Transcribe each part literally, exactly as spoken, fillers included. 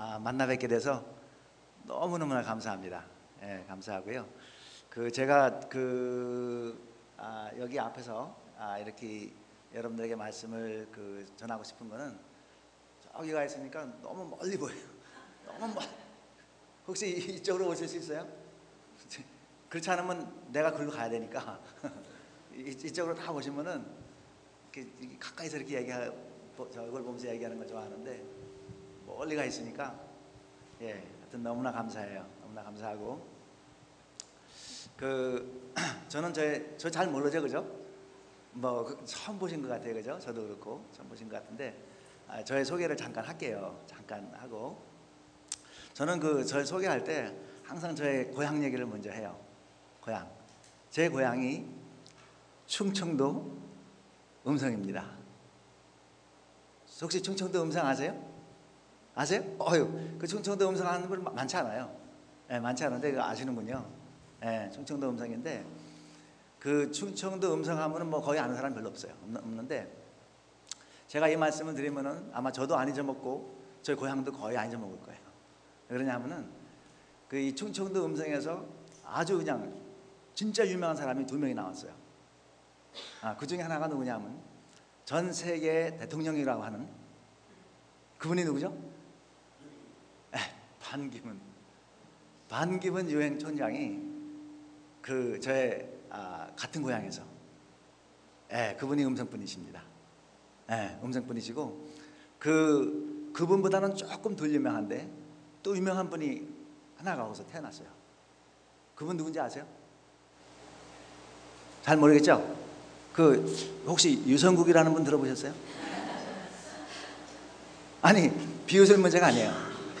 아, 만나 뵙게 돼서 너무너무나 감사합니다. 예, 감사하고요. 그 제가 그 아, 여기 앞에서 아, 이렇게 여러분들에게 말씀을 그 전하고 싶은 거는 저기 가 있으니까 너무 멀리 보여요. 너무 멀. 혹시 이쪽으로 오실 수 있어요? 그렇지 않으면 내가 글로 가야 되니까 이쪽으로 다 오시면은 이렇게 가까이서 이렇게 얘기하고 저 얼굴 보면서 얘기하는 걸 좋아하는데 멀리 가 있으니까 예, 하여튼 너무나 감사해요. 너무나 감사하고 그 저는 저 잘 모르죠, 그죠? 뭐 그, 처음 보신 것 같아요, 그죠? 저도 그렇고 처음 보신 것 같은데 아, 저의 소개를 잠깐 할게요. 잠깐 하고 저는 그 저의 소개할 때 항상 저의 고향 얘기를 먼저 해요. 고향. 제 고향이 충청도 음성입니다. 혹시 충청도 음성 아세요? 아세요? 어휴, 그 충청도 음성 하는 분 많지 않아요. 예, 많지 않은데 그거 아시는군요. 예, 충청도 음성인데 그 충청도 음성 하면은 뭐 거의 아는 사람 별로 없어요. 없는데 제가 이 말씀을 드리면은 아마 저도 안 잊어먹고 저희 고향도 거의 안 잊어먹을 거예요. 왜 그러냐면은 그 이 충청도 음성에서 아주 그냥 진짜 유명한 사람이 두 명이 나왔어요. 아, 그 중에 하나가 누구냐면 전 세계 대통령이라고 하는 그분이 누구죠? 에, 반기문. 반기문 유엔총장이 그 저의 아, 같은 고향에서 에, 그분이 음성분이십니다. 에, 음성분이시고 그 그분보다는 조금 덜 유명한데 또 유명한 분이 하나가 거기서 태어났어요. 그분 누군지 아세요? 잘 모르겠죠? 그 혹시 유성국이라는 분 들어보셨어요? 아니 비웃을 문제가 아니에요.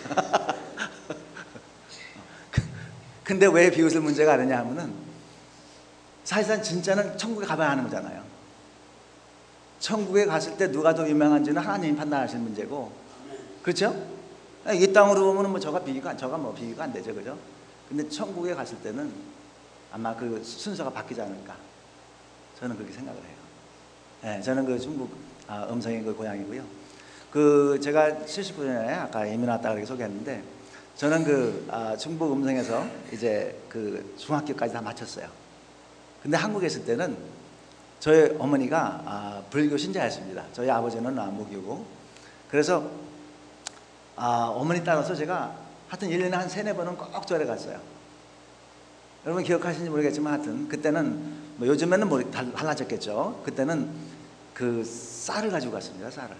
근데 왜 비웃을 문제가 아니냐 하면은 사실상 진짜는 천국에 가봐야 하는 거잖아요. 천국에 갔을 때 누가 더 유명한지는 하나님이 판단하시는 문제고, 그렇죠? 이 땅으로 보면은 뭐 저가 비교가 저가 뭐 비교가 안 되죠, 그죠? 근데 천국에 갔을 때는 아마 그 순서가 바뀌지 않을까. 저는 그렇게 생각을 해요. 네, 저는 그 중국 아, 음성인 그 고향이고요. 그 제가 칠십 분 전에 아까 이민 왔다 그렇게 소개했는데 저는 그 아, 중국 음성에서 이제 그 중학교까지 다 마쳤어요. 근데 한국에 있을 때는 저희 어머니가 아, 불교 신자였습니다. 저희 아버지는 아, 무교고. 그래서 아, 어머니 따라서 제가 하여튼 일 년에 한 세네 번은 꼭 절에 갔어요. 여러분 기억하시는지 모르겠지만 하여튼 그때는 뭐 요즘에는 뭐 달라졌겠죠. 그때는 그 쌀을 가지고 갔습니다. 쌀을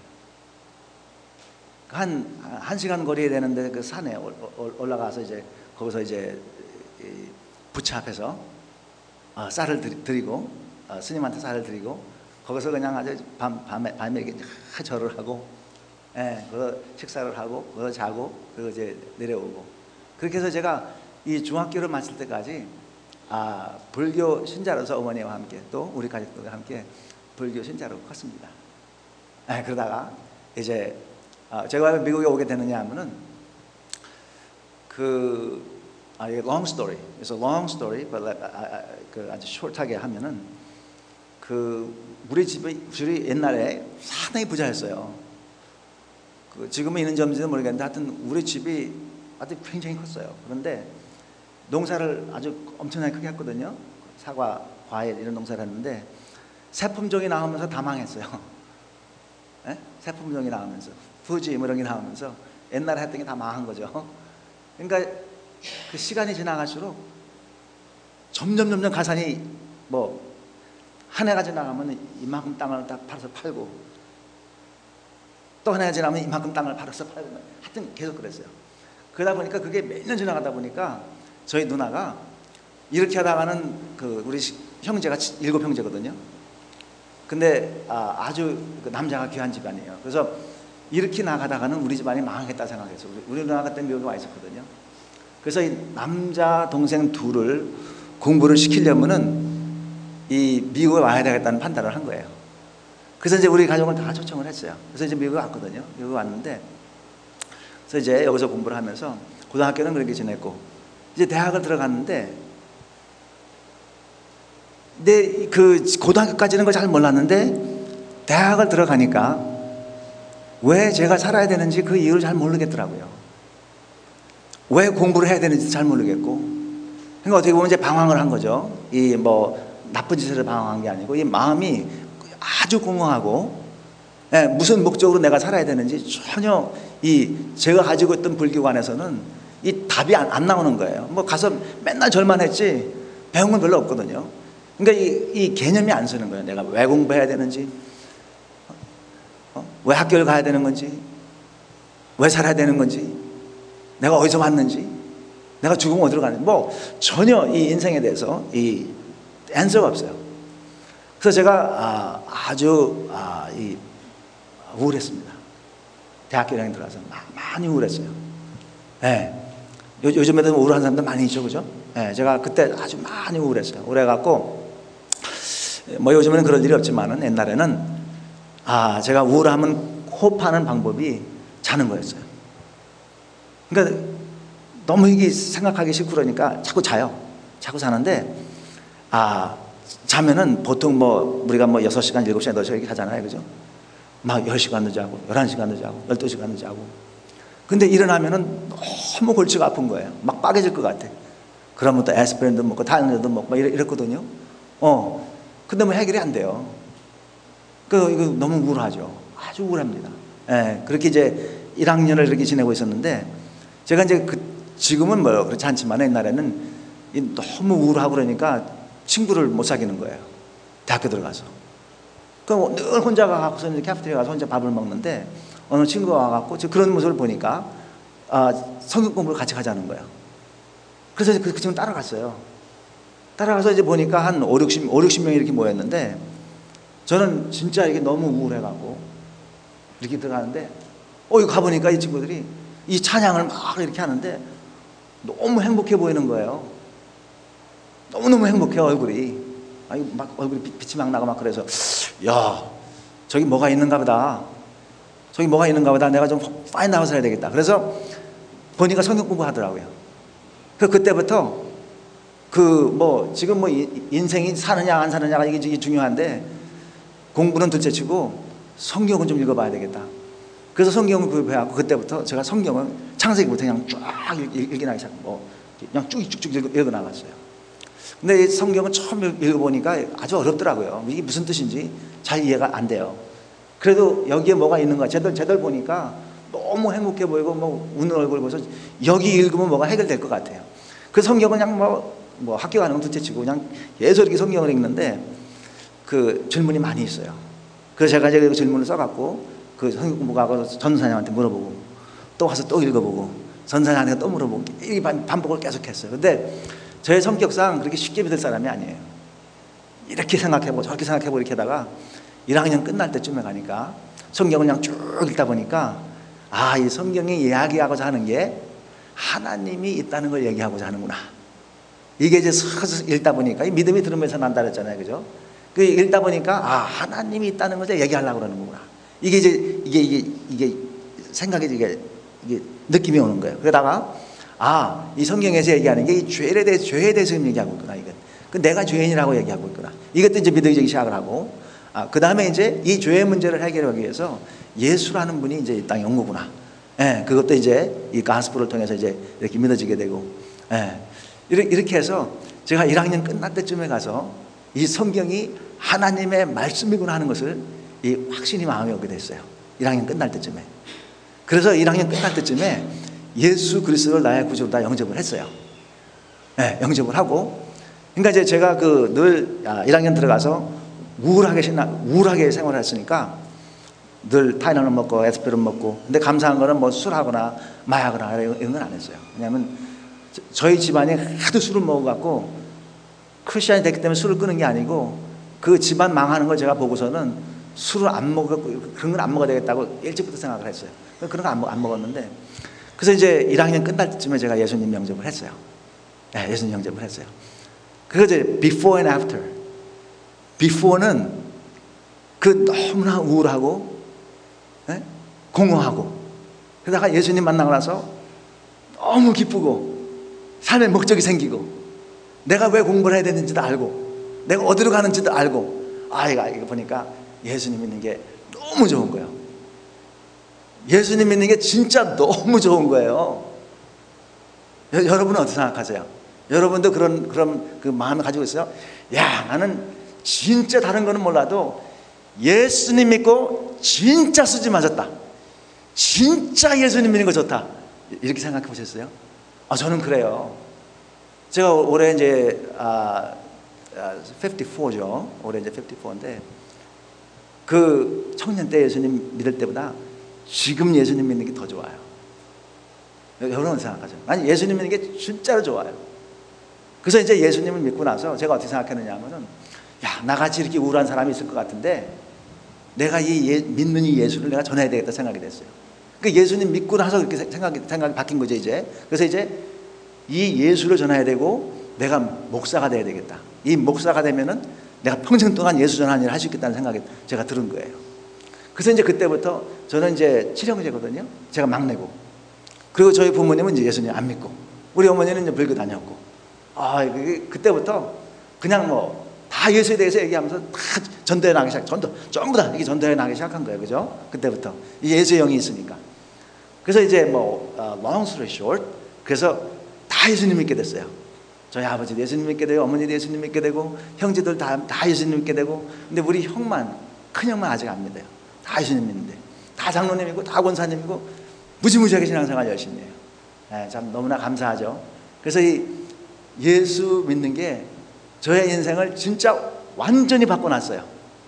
한 한 시간 거리에 되는데 그 산에 올라가서 이제 거기서 이제 부처 앞에서 어, 쌀을 드리고 어, 스님한테 쌀을 드리고 거기서 그냥 아주 밤 밤에 밤에 이렇게 절을 하고, 예, 그 식사를 하고 거기서 자고 그리고 이제 내려오고 그렇게 해서 제가 이 중학교를 마칠 때까지 아, 불교 신자로서 어머니와 함께 또 우리 가족들과 함께 불교 신자로 컸습니다. 아, 그러다가 이제 아, 제가 왜 미국에 오게 되느냐 하면은 그 아, 이게 long story, it's a long story, but like, 아, 아, 그 아주 short하게 하면은 그 우리 집이 우리 옛날에 상당히 부자였어요. 그 지금은 있는지 없는지는 모르겠는데 하여튼 우리 집이 아주 굉장히 컸어요. 그런데 농사를 아주 엄청나게 크게 했거든요. 사과, 과일 이런 농사를 했는데 새품종이 나오면서 다 망했어요. 네? 새품종이 나오면서 fuji 뭐 이런 게 나오면서 옛날에 했던 게 다 망한 거죠. 그러니까 그 시간이 지나갈수록 점점 점점 가산이 뭐 한 해가 지나가면 이만큼 땅을 다 팔아서 팔고 또 한 해가 지나면 이만큼 땅을 팔아서 팔고 하여튼 계속 그랬어요. 그러다 보니까 그게 몇 년 지나가다 보니까 저희 누나가 이렇게 하다가는 그 우리 형제가 일곱 형제거든요. 근데 아, 아주 그 남자가 귀한 집안이에요. 그래서 이렇게 나가다가는 우리 집안이 망하겠다 생각했어요. 우리, 우리 누나가 그때 미국에 와 있었거든요. 그래서 이 남자 동생 둘을 공부를 시키려면은 이 미국에 와야 되겠다는 판단을 한 거예요. 그래서 이제 우리 가족을 다 초청을 했어요. 그래서 이제 미국에 왔거든요. 미국에 왔는데 그래서 이제 여기서 공부를 하면서 고등학교는 그렇게 지냈고 이제 대학을 들어갔는데 근데 그 고등학교까지는 걸 잘 몰랐는데 대학을 들어가니까 왜 제가 살아야 되는지 그 이유를 잘 모르겠더라고요. 왜 공부를 해야 되는지 잘 모르겠고, 그러니까 어떻게 보면 이제 방황을 한 거죠. 이 뭐 나쁜 짓을 방황한 게 아니고 이 마음이 아주 공허하고, 예, 무슨 목적으로 내가 살아야 되는지 전혀 이 제가 가지고 있던 불교관에서는 이 답이 안, 안 나오는 거예요. 뭐 가서 맨날 절만 했지 배운 건 별로 없거든요. 그러니까 이, 이 개념이 안 서는 거예요. 내가 왜 공부해야 되는지, 어? 왜 학교를 가야 되는 건지, 왜 살아야 되는 건지, 내가 어디서 왔는지, 내가 죽으면 어디로 가는지, 뭐 전혀 이 인생에 대해서 이 앤서가 없어요. 그래서 제가 아, 아주 아, 이 우울했습니다. 대학교 일 학년 들어가서 많이 우울했어요. 네. 요, 요즘에도 우울한 사람들 많이 있죠, 그죠? 네, 제가 그때 아주 많이 우울했어요. 우울해갖고 뭐 요즘에는 그럴 일이 없지만은 옛날에는 아, 제가 우울하면 호흡하는 방법이 자는 거였어요. 그러니까 너무 이게 생각하기 싫고 그러니까 자꾸 자요. 자꾸 자는데 아, 자면은 보통 뭐 우리가 뭐 여섯 시간, 일곱 시간, 여덟 시간 이렇게 하잖아요, 그죠? 막 열 시간도 자고 열한 시간도 자고 열두 시간도 자고. 근데 일어나면은 너무 골치가 아픈 거예요. 막 빠개질 것 같아. 그러면 또 에스피린도 먹고 타이레놀도 먹고 막 이랬거든요. 어. 근데 뭐 해결이 안 돼요. 그 이거 너무 우울하죠. 아주 우울합니다. 예. 그렇게 이제 일 학년을 이렇게 지내고 있었는데 제가 이제 그 지금은 뭐 그렇지 않지만 옛날에는 너무 우울하고 그러니까 친구를 못 사귀는 거예요. 대학교 들어가서. 그럼 늘 혼자 가서 카페테리아 가서 혼자 밥을 먹는데 어느 친구가 와갖고 그런 모습을 보니까 아, 성경 공부를 같이 가자는 거예요. 그래서 그, 그 친구 따라갔어요. 따라가서 이제 보니까 한 오, 육십, 오, 육십 명이 이렇게 모였는데 저는 진짜 이게 너무 우울해갖고 이렇게 들어가는데 어, 이거 가보니까 이 친구들이 이 찬양을 막 이렇게 하는데 너무 행복해 보이는 거예요. 너무너무 행복해, 얼굴이. 아니, 막 얼굴이 빛이 막 나고 막 그래서 야, 저기 뭐가 있는가 보다. 저기 뭐가 있는가 보다. 내가 좀 파인 나와서 해야 되겠다. 그래서 보니까 성경 공부하더라고요. 그 그때부터 그 뭐 지금 뭐 인생이 사느냐 안 사느냐가 이게 중요한데 공부는 둘째치고 성경은 좀 읽어봐야 되겠다. 그래서 성경을 구입해갖고 그때부터 제가 성경을 창세기부터 그냥 쫙 읽기 나기 시작. 뭐 그냥 쭉쭉쭉 읽어 나갔어요. 근데 이 성경은 처음 읽어보니까 아주 어렵더라고요. 이게 무슨 뜻인지 잘 이해가 안 돼요. 그래도 여기에 뭐가 있는가 제대로 제대로 보니까 너무 행복해 보이고 뭐 웃는 얼굴 보면서 여기 읽으면 뭐가 해결될 것 같아요. 그 성경은 그냥 뭐, 뭐 학교 가는 건 둘째치고 그냥 계속 이렇게 성경을 읽는데 그 질문이 많이 있어요. 그래서 제가 이제 그 질문을 써갖고 그 성경 공부하고 전사님한테 물어보고 또 와서 또 읽어보고 전사님한테 또 물어보고 이 반복을 계속했어요. 근데 저의 성격상 그렇게 쉽게 믿을 사람이 아니에요. 이렇게 생각해보고 저렇게 생각해보고 이렇게 하다가 일 학년 끝날 때쯤에 가니까 성경을 그냥 쭉 읽다 보니까 아, 이 성경이 이야기하고자 하는 게 하나님이 있다는 걸 얘기하고자 하는구나. 이게 이제 서서 읽다 보니까 이 믿음이 들으면서 난다 그랬잖아요, 그죠? 그 읽다 보니까 아, 하나님이 있다는 것을 얘기하려고 그러는 거구나. 이게 이제 이게 이게 이게 생각이 이게 이게 느낌이 오는 거예요. 그러다가 아, 이 성경에서 얘기하는 게 이 죄에 대해서 죄에 대해서 얘기하고 있구나. 이건 그 내가 죄인이라고 얘기하고 있구나. 이것도 이제 믿어지기 시작을 하고 아, 그 다음에 이제 이 죄의 문제를 해결하기 위해서 예수라는 분이 이제 이 땅에 온 거구나. 예, 그것도 이제 이 가스프를 통해서 이제 이렇게 믿어지게 되고, 예, 이렇게 해서 제가 일 학년 끝날 때쯤에 가서 이 성경이 하나님의 말씀이구나 하는 것을 이 확신이 마음에 오게 됐어요. 일 학년 끝날 때쯤에. 그래서 일 학년 끝날 때쯤에 예수 그리스도를 나의 구주로 다 영접을 했어요. 예, 영접을 하고, 그러니까 이제 제가 그 늘 일 학년 들어가서 우울하게 신나 우울하게 생활을 했으니까. 늘 타이레놀 먹고 에스피린 먹고 근데 감사한 거는 뭐 술하거나 마약하거나 이런 건 안 했어요. 왜냐하면 저희 집안이 하도 술을 먹어갖고 크리스천이 됐기 때문에 술을 끊은 게 아니고 그 집안 망하는 걸 제가 보고서는 술을 안 먹고 그런 건 안 먹어야 되겠다고 일찍부터 생각을 했어요. 그런 거 안 안 먹었는데 그래서 이제 일 학년 끝날 때쯤에 제가 예수님 영접을 했어요. 네, 예수님 영접을 했어요. 그거 이제 before and after. before는 그 너무나 우울하고 네? 공허하고 그러다가 예수님 만나고 나서 너무 기쁘고 삶의 목적이 생기고 내가 왜 공부를 해야 되는지도 알고 내가 어디로 가는지도 알고 아 이거, 이거 보니까 예수님 믿는 게 너무 좋은 거예요. 예수님 믿는 게 진짜 너무 좋은 거예요. 여, 여러분은 어떻게 생각하세요? 여러분도 그런 그런 그 마음을 가지고 있어요? 야, 나는 진짜 다른 거는 몰라도 예수님 믿고 진짜 수지 맞았다. 진짜 예수님 믿는 거 좋다. 이렇게 생각해 보셨어요? 아, 저는 그래요. 제가 올해 이제 아, 아, 오십사죠. 올해 이제 오십사인데 그 청년 때 예수님 믿을 때보다 지금 예수님 믿는 게 더 좋아요. 여러분 생각하죠? 아니, 예수님 믿는 게 진짜로 좋아요. 그래서 이제 예수님을 믿고 나서 제가 어떻게 생각했느냐 하면은, 야, 나같이 이렇게 우울한 사람이 있을 것 같은데 내가 이 예, 믿는 이 예수를 내가 전해야 되겠다 생각이 됐어요. 그 예수님 믿고 나서 그렇게 생각이, 생각이 바뀐 거죠, 이제. 그래서 이제 이 예수를 전해야 되고 내가 목사가 돼야 되겠다. 이 목사가 되면은 내가 평생 동안 예수 전하는 일을 할 수 있겠다는 생각이 제가 들은 거예요. 그래서 이제 그때부터 저는 이제 칠형제거든요. 제가 막내고. 그리고 저희 부모님은 이제 예수님 안 믿고, 우리 어머니는 이제 불교 다녔고. 아, 그때부터 그냥 뭐 다 예수에 대해서 얘기하면서 다 전도해 나가기 시작, 전도, 전부 다 이게 전도해 나가기 시작한 거예요. 그죠? 그때부터. 이 예수의 영이 있으니까. 그래서 이제 뭐, uh, long story short, 그래서 다 예수님 믿게 됐어요. 저희 아버지도 예수님 믿게 되고, 어머니도 예수님 믿게 되고, 형제들 다, 다 예수님 믿게 되고, 근데 우리 형만, 큰 형만 아직 안 믿어요. 다 예수님 믿는데. 다 장로님이고, 다 권사님이고, 무지무지하게 신앙생활 열심히 해요. 네, 참 너무나 감사하죠. 그래서 이 예수 믿는 게 저의 인생을 진짜 완전히 바꿔놨어요.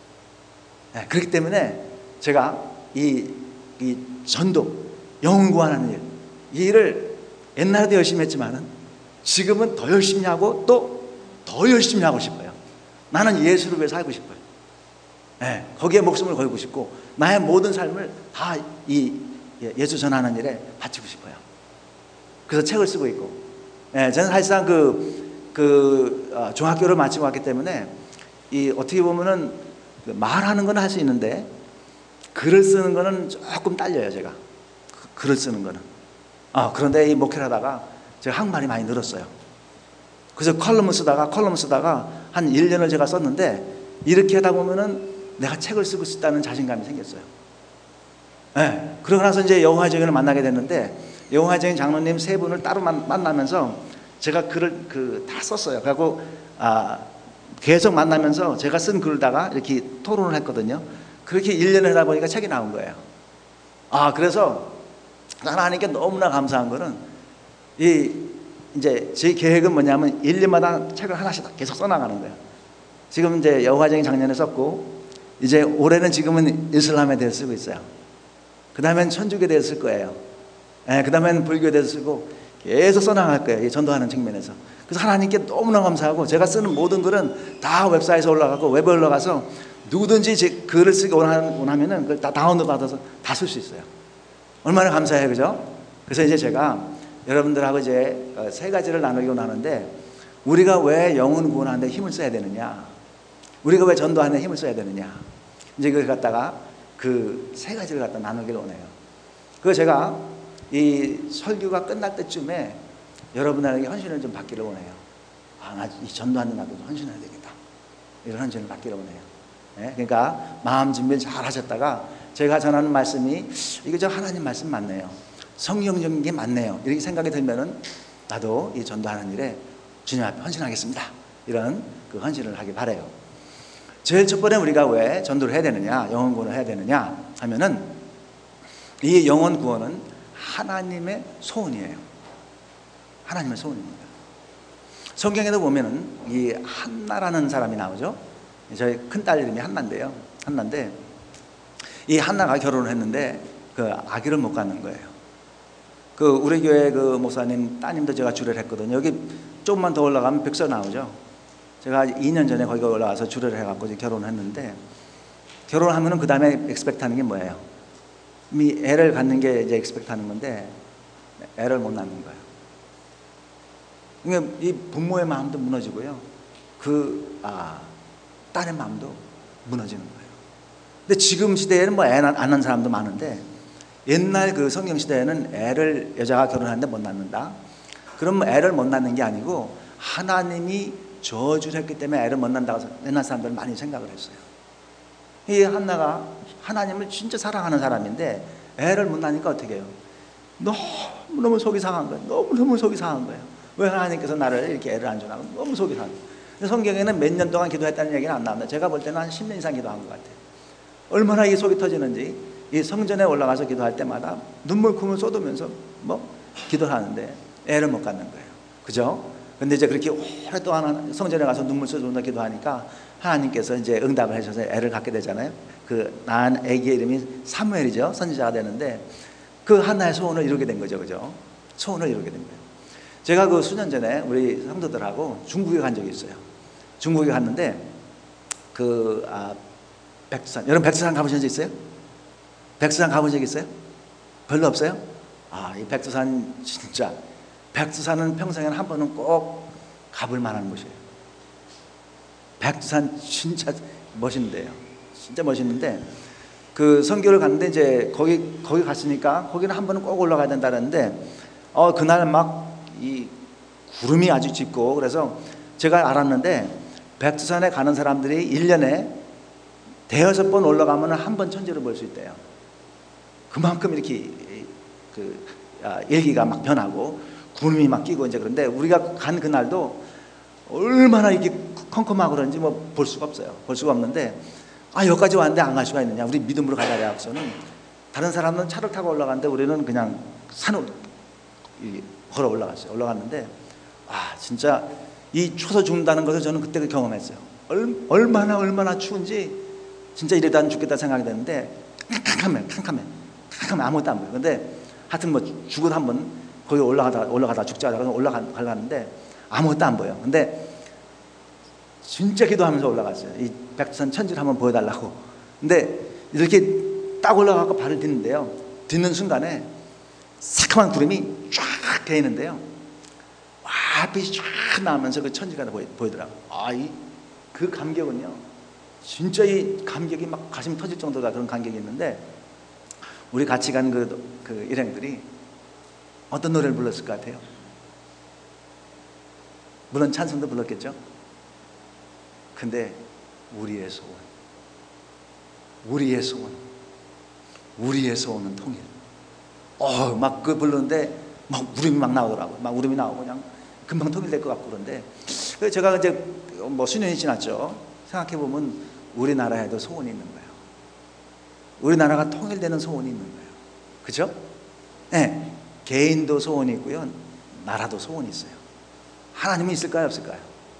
네, 그렇기 때문에 제가 이, 이 전도, 영혼 구원하는 일, 이 일을 옛날에도 열심히 했지만은 지금은 더 열심히 하고 또 더 열심히 하고 싶어요. 나는 예수를 위해 살고 싶어요. 네, 거기에 목숨을 걸고 싶고 나의 모든 삶을 다 이 예수 전하는 일에 바치고 싶어요. 그래서 책을 쓰고 있고, 네, 저는 사실상 그 그 어, 중학교를 마치고 왔기 때문에 이 어떻게 보면은 그 말하는 건 할 수 있는데 글을 쓰는 거는 조금 딸려요. 제가 그, 글을 쓰는 거는. 아, 그런데 이 목회를 하다가 제가 한국말이 많이 늘었어요. 그래서 컬럼을 쓰다가 컬럼을 쓰다가 한 일 년을 제가 썼는데 이렇게 하다 보면은 내가 책을 쓰고 싶다는 자신감이 생겼어요. 네. 그러고 나서 이제 영화적인을 만나게 됐는데 영화적인 장로님 세 분을 따로 만, 만나면서 제가 글을 그 다 썼어요. 그리고 아, 계속 만나면서 제가 쓴 글다가 이렇게 토론을 했거든요. 그렇게 일 년을 하다 보니까 책이 나온 거예요. 아, 그래서 하나님께 너무나 감사한 거는 이 이제 제 계획은 뭐냐면 일 년마다 책을 하나씩 계속 써나가는 거예요. 지금 이제 여호와적인 작년에 썼고 이제 올해는 지금은 이슬람에 대해서 쓰고 있어요. 그 다음엔 천주교에 대해서 쓸 거예요. 네, 그 다음엔 불교에 대해서 쓰고 계속 써나갈 거예요. 전도하는 측면에서. 그래서 하나님께 너무나 감사하고 제가 쓰는 모든 글은 다 웹사이트에 올라가고 웹에 올라가서 누구든지 제 글을 쓰기 원하면은 그걸 다 다운로드 받아서 다 쓸 수 있어요. 얼마나 감사해요. 그죠? 그래서 이제 제가 여러분들하고 이제 세 가지를 나누기 원하는데 우리가 왜 영혼 구원하는 데 힘을 써야 되느냐, 우리가 왜 전도하는 데 힘을 써야 되느냐, 이제 그걸 갖다가 그 세 가지를 갖다 나누기를 원해요. 그거 제가 이 설교가 끝날 때쯤에 여러분들에게 헌신을 좀 받기를 원해요. 아, 나 이 전도하는 나도 헌신해야 되겠다. 이런 헌신을 받기를 원해요. 네? 그러니까 마음 준비를 잘 하셨다가 제가 전하는 말씀이 이거 저 하나님 말씀 맞네요. 성경적인 게 맞네요. 이렇게 생각이 들면은 나도 이 전도하는 일에 주님 앞에 헌신하겠습니다. 이런 그 헌신을 하길 바라요. 제일 첫 번째 우리가 왜 전도를 해야 되느냐, 영혼 구원을 해야 되느냐 하면은 이 영혼 구원은 하나님의 소원이에요. 하나님의 소원입니다. 성경에도 보면은 이 한나라는 사람이 나오죠. 저희 큰딸 이름이 한나인데요. 한나인데 이 한나가 결혼을 했는데 그 아기를 못 갖는 거예요. 그 우리 교회 그 목사님 따님도 제가 주례를 했거든요. 여기 조금만 더 올라가면 벽서 나오죠. 제가 이 년 전에 거기 올라가서 주례를 해갖고 결혼을 했는데 결혼하면은 그 다음에 expect하는 게 뭐예요? 이 애를 갖는 게 이제 expect하는 건데 애를 못 낳는 거예요. 그러니까 이 부모의 마음도 무너지고요. 그 아, 딸의 마음도 무너지는 거예요. 근데 지금 시대에는 뭐 애 안 낳는 사람도 많은데 옛날 그 성경 시대에는 애를 여자가 결혼하는데 못 낳는다. 그럼 애를 못 낳는 게 아니고 하나님이 저주를 했기 때문에 애를 못 낳는다고 옛날 사람들은 많이 생각을 했어요. 이 한나가 하나님을 진짜 사랑하는 사람인데 애를 못 낳으니까 어떻게 해요? 너무 너무너무 속이 상한 거예요. 너무너무 속이 상한 거예요. 왜 하나님께서 나를 이렇게 애를 안 주나. 너무 속이 상한 거예요. 근데 성경에는 몇 년 동안 기도했다는 얘기는 안 나옵니다. 제가 볼 때는 한 십 년 이상 기도한 것 같아요. 얼마나 이 속이 터지는지, 이 성전에 올라가서 기도할 때마다 눈물 콧물 쏟으면서 뭐 기도를 하는데 애를 못 갖는 거예요. 그죠? 근데 이제 그렇게 오랫동안 성전에 가서 눈물 쏟으면서 기도하니까 하나님께서 이제 응답을 하셔서 애를 갖게 되잖아요. 그 낳은 애기의 이름이 사무엘이죠. 선지자가 되는데 그 하나의 소원을 이루게 된 거죠. 그죠? 소원을 이루게 된 거예요. 제가 그 수년 전에 우리 성도들하고 중국에 간 적이 있어요. 중국에 갔는데 그 아, 백두산, 여러분 백두산 가보신 적 있어요? 백두산 가본 적 있어요? 별로 없어요? 아, 이 백두산 진짜, 백두산은 평생에 한 번은 꼭 가볼 만한 곳이에요. 백두산 진짜 멋있는데요. 진짜 멋있는데 그 선교를 갔는데 이제 거기 거기 갔으니까 거기는 한 번은 꼭 올라가야 된다는데 어 그날 막 이 구름이 아주 짙고 그래서 제가 알았는데 백두산에 가는 사람들이 일 년에 대여섯 번 올라가면 한 번 천지를 볼 수 있대요. 그만큼 이렇게 그 일기가 막 변하고 구름이 막 끼고 이제 그런데 우리가 간 그날도 얼마나 이렇게 컴컴하고 그런지 뭐 볼 수가 없어요. 볼 수가 없는데 아 여기까지 왔는데 안 갈 수가 있느냐. 우리 믿음으로 가자 해서는 다른 사람은 차를 타고 올라갔는데 우리는 그냥 산으로 걸어 올라갔어요. 올라갔는데 아 진짜 이 추워서 죽는다는 것을 저는 그때 경험했어요. 얼, 얼마나 얼마나 추운지 진짜 이러다 죽겠다 생각이 됐는데 캄캄해 캄캄해 캄캄해 아무것도 안 보여요. 근데 하여튼 뭐 죽어도 한번 거기 올라가다 올라가다 죽자 하다가 올라가는데 아무것도 안 보여. 근데 진짜 기도하면서 올라갔어요. 이 백두산 천지를 한번 보여달라고. 근데 이렇게 딱 올라가고 발을 딛는데요. 딛는 순간에 새카만 구름이 쫙 개있는데요. 와, 빛이 쫙 나오면서 그 천지가 보이, 보이더라고요. 아, 이, 그 감격은요. 진짜 이 감격이 막 가슴이 터질 정도가 그런 감격이 있는데 우리 같이 간 그, 그 일행들이 어떤 노래를 불렀을 것 같아요? 물론 찬송도 불렀겠죠? 근데 우리의 소원, 우리의 소원, 우리의 소원은 통일. 어, 막 그 부르는데 막 울음이 막 나오더라고요. 막 울음이 나오고 그냥 금방 통일될 것 같고 그런데 제가 이제 뭐 수년이 지났죠. 생각해 보면 우리나라에도 소원이 있는 거예요. 우리나라가 통일되는 소원이 있는 거예요. 그죠? 네, 개인도 소원이 있고요, 나라도 소원이 있어요. 하나님은 있을까요, 없을까요?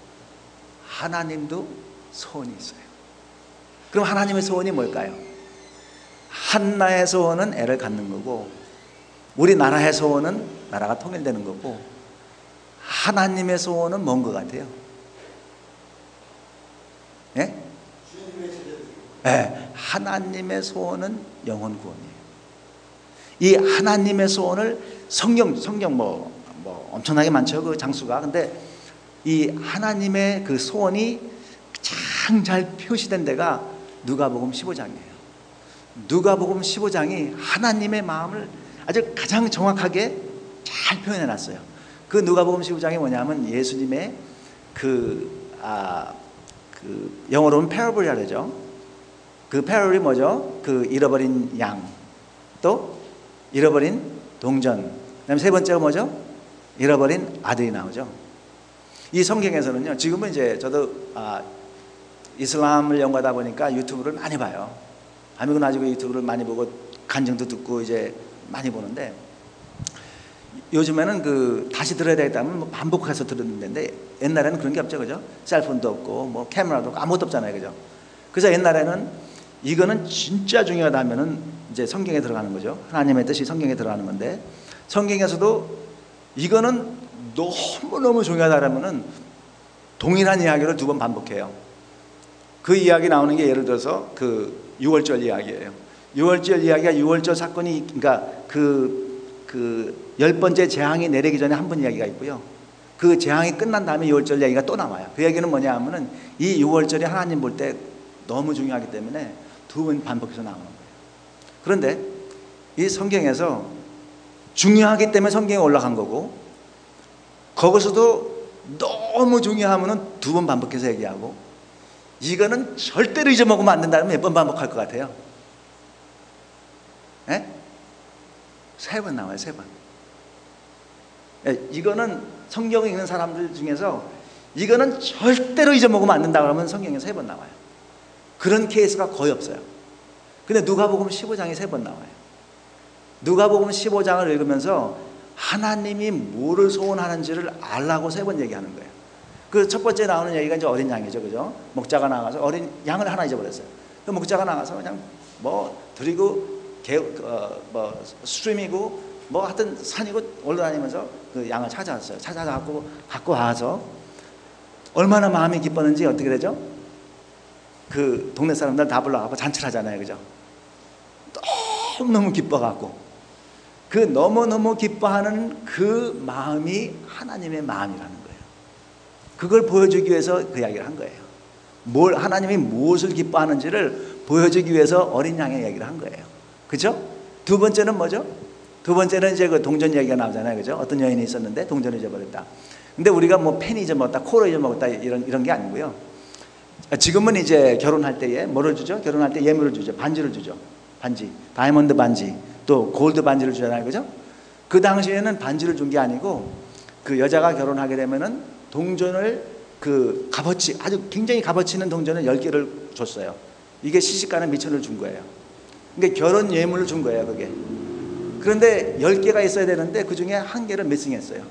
하나님도 소원이 있어요. 그럼 하나님의 소원이 뭘까요? 한나의 소원은 애를 갖는 거고 우리나라의 소원은 나라가 통일되는 거고 하나님의 소원은 뭔 것 같아요? 예? 네, 하나님의 소원은 영혼 구원이에요. 이 하나님의 소원을 성경 성경 뭐, 뭐 엄청나게 많죠, 그 장수가. 근데 이 하나님의 그 소원이 가장 잘 표시된 데가 누가복음 십오 장이에요. 누가복음 십오 장이 하나님의 마음을 아주 가장 정확하게 잘 표현해 놨어요. 그 누가복음 십오 장이 뭐냐면 예수님의 그, 아, 그 영어로는 패러블이라 그러죠. 그 패러블이 뭐죠? 그 잃어버린 양, 또 잃어버린 동전, 그다음에 세 번째가 뭐죠? 잃어버린 아들이 나오죠. 이 성경에서는요, 지금은 이제 저도 아, 이슬람을 연구하다 보니까 유튜브를 많이 봐요. 아미고 나지고 유튜브를 많이 보고 간증도 듣고 이제 많이 보는데 요즘에는 그 다시 들어야 되겠다면 뭐 반복해서 듣는데 옛날에는 그런 게 없죠, 그죠? 셀폰도 없고 뭐 카메라도 없고 아무것도 없잖아요, 그죠? 그래서 옛날에는 이거는 진짜 중요하다면은 이제 성경에 들어가는 거죠. 하나님의 뜻이 성경에 들어가는 건데 성경에서도 이거는 너무너무 중요하다면은 동일한 이야기를 두 번 반복해요. 그 이야기 나오는 게 예를 들어서 그 유월절 이야기예요. 유월절 이야기가 유월절 사건이 그러니까 그 그 열 번째 재앙이 내리기 전에 한 번 이야기가 있고요. 그 재앙이 끝난 다음에 유월절 이야기가 또 나와요. 그 얘기는 뭐냐 하면은 이 유월절이 하나님 볼 때 너무 중요하기 때문에 두 번 반복해서 나오는 거예요. 그런데 이 성경에서 중요하기 때문에 성경에 올라간 거고 거기서도 너무 중요하면은 두 번 반복해서 얘기하고 이거는 절대로 잊어먹으면 안 된다면 몇 번 반복할 것 같아요? 예? 세 번 나와요, 세 번. 예, 이거는 성경을 읽는 사람들 중에서 이거는 절대로 잊어먹으면 안 된다 그러면 성경에 세 번 나와요. 그런 케이스가 거의 없어요. 근데 누가복음 십오 장에 세 번 나와요. 누가복음 십오 장을 읽으면서 하나님이 뭐를 소원하는지를 알라고 세 번 얘기하는 거예요. 그 첫 번째 나오는 얘기가 이제 어린 양이죠, 그죠? 목자가 나가서 어린 양을 하나 잊어버렸어요. 그 목자가 나가서 그냥 뭐 드리고 개, 어, 뭐 스트림이고 뭐 하여튼 산이고 올라다니면서 그 양을 찾아왔어요. 찾아갖고 갖고 와서 얼마나 마음이 기뻤는지 어떻게 되죠? 그 동네 사람들 다 불러갖고 잔치를 하잖아요, 그죠? 너무너무 기뻐갖고 그 너무너무 기뻐하는 그 마음이 하나님의 마음이라는 거예요. 그걸 보여주기 위해서 그 이야기를 한 거예요. 뭘 하나님이 무엇을 기뻐하는지를 보여주기 위해서 어린 양의 얘기를 한 거예요. 그죠? 두 번째는 뭐죠? 두 번째는 이제 그 동전 얘기가 나오잖아요, 그죠? 어떤 여인이 있었는데 동전을 잊어버렸다. 근데 우리가 뭐 펜이 잊어먹었다, 코를 잊어먹었다 이런 이런 게 아니고요. 지금은 이제 결혼할 때에 뭐를 주죠? 결혼할 때 예물을 주죠. 반지를 주죠. 반지, 다이아몬드 반지, 또 골드 반지를 주잖아요, 그죠? 그 당시에는 반지를 준 게 아니고 그 여자가 결혼하게 되면은 동전을 그 값어치 아주 굉장히 값어치 있는 동전을 열 개를 줬어요. 이게 시집가는 미천을 준 거예요. 그러니까 결혼 예물을 준 거예요, 그게. 그런데 열 개가 있어야 되는데 그 중에 한 개를 미싱했어요.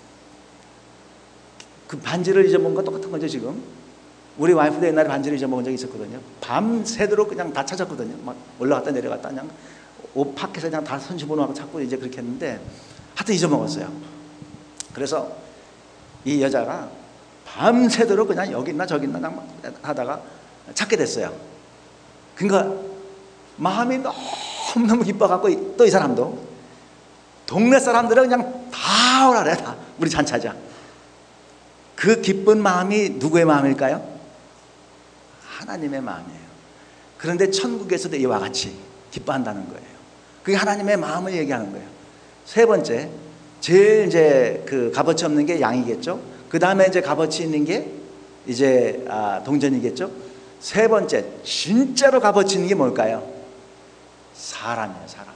그 반지를 잊어먹은 거 똑같은 거죠, 지금. 우리 와이프도 옛날에 반지를 잊어먹은 적이 있었거든요. 밤새도록 그냥 다 찾았거든요. 막 올라갔다 내려갔다 그냥 옷 파켓에 그냥 다 손집어놓고 찾고 이제 그렇게 했는데 하여튼 잊어먹었어요. 그래서 이 여자가 밤새도록 그냥 여기 있나 저기 있나 그냥 하다가 찾게 됐어요. 그러니까 마음이 너무너무 기뻐갖고 또 이 사람도 동네 사람들은 그냥 다 오라 그래, 다 우리 잔치하자. 그 기쁜 마음이 누구의 마음일까요? 하나님의 마음이에요. 그런데 천국에서도 이와 같이 기뻐한다는 거예요. 그게 하나님의 마음을 얘기하는 거예요. 세 번째, 제일 이제 그 값어치 없는 게 양이겠죠. 그 다음에 이제 값어치 있는 게 이제 아, 동전이겠죠. 세 번째, 진짜로 값어치 있는 게 뭘까요? 사람이에요, 사람.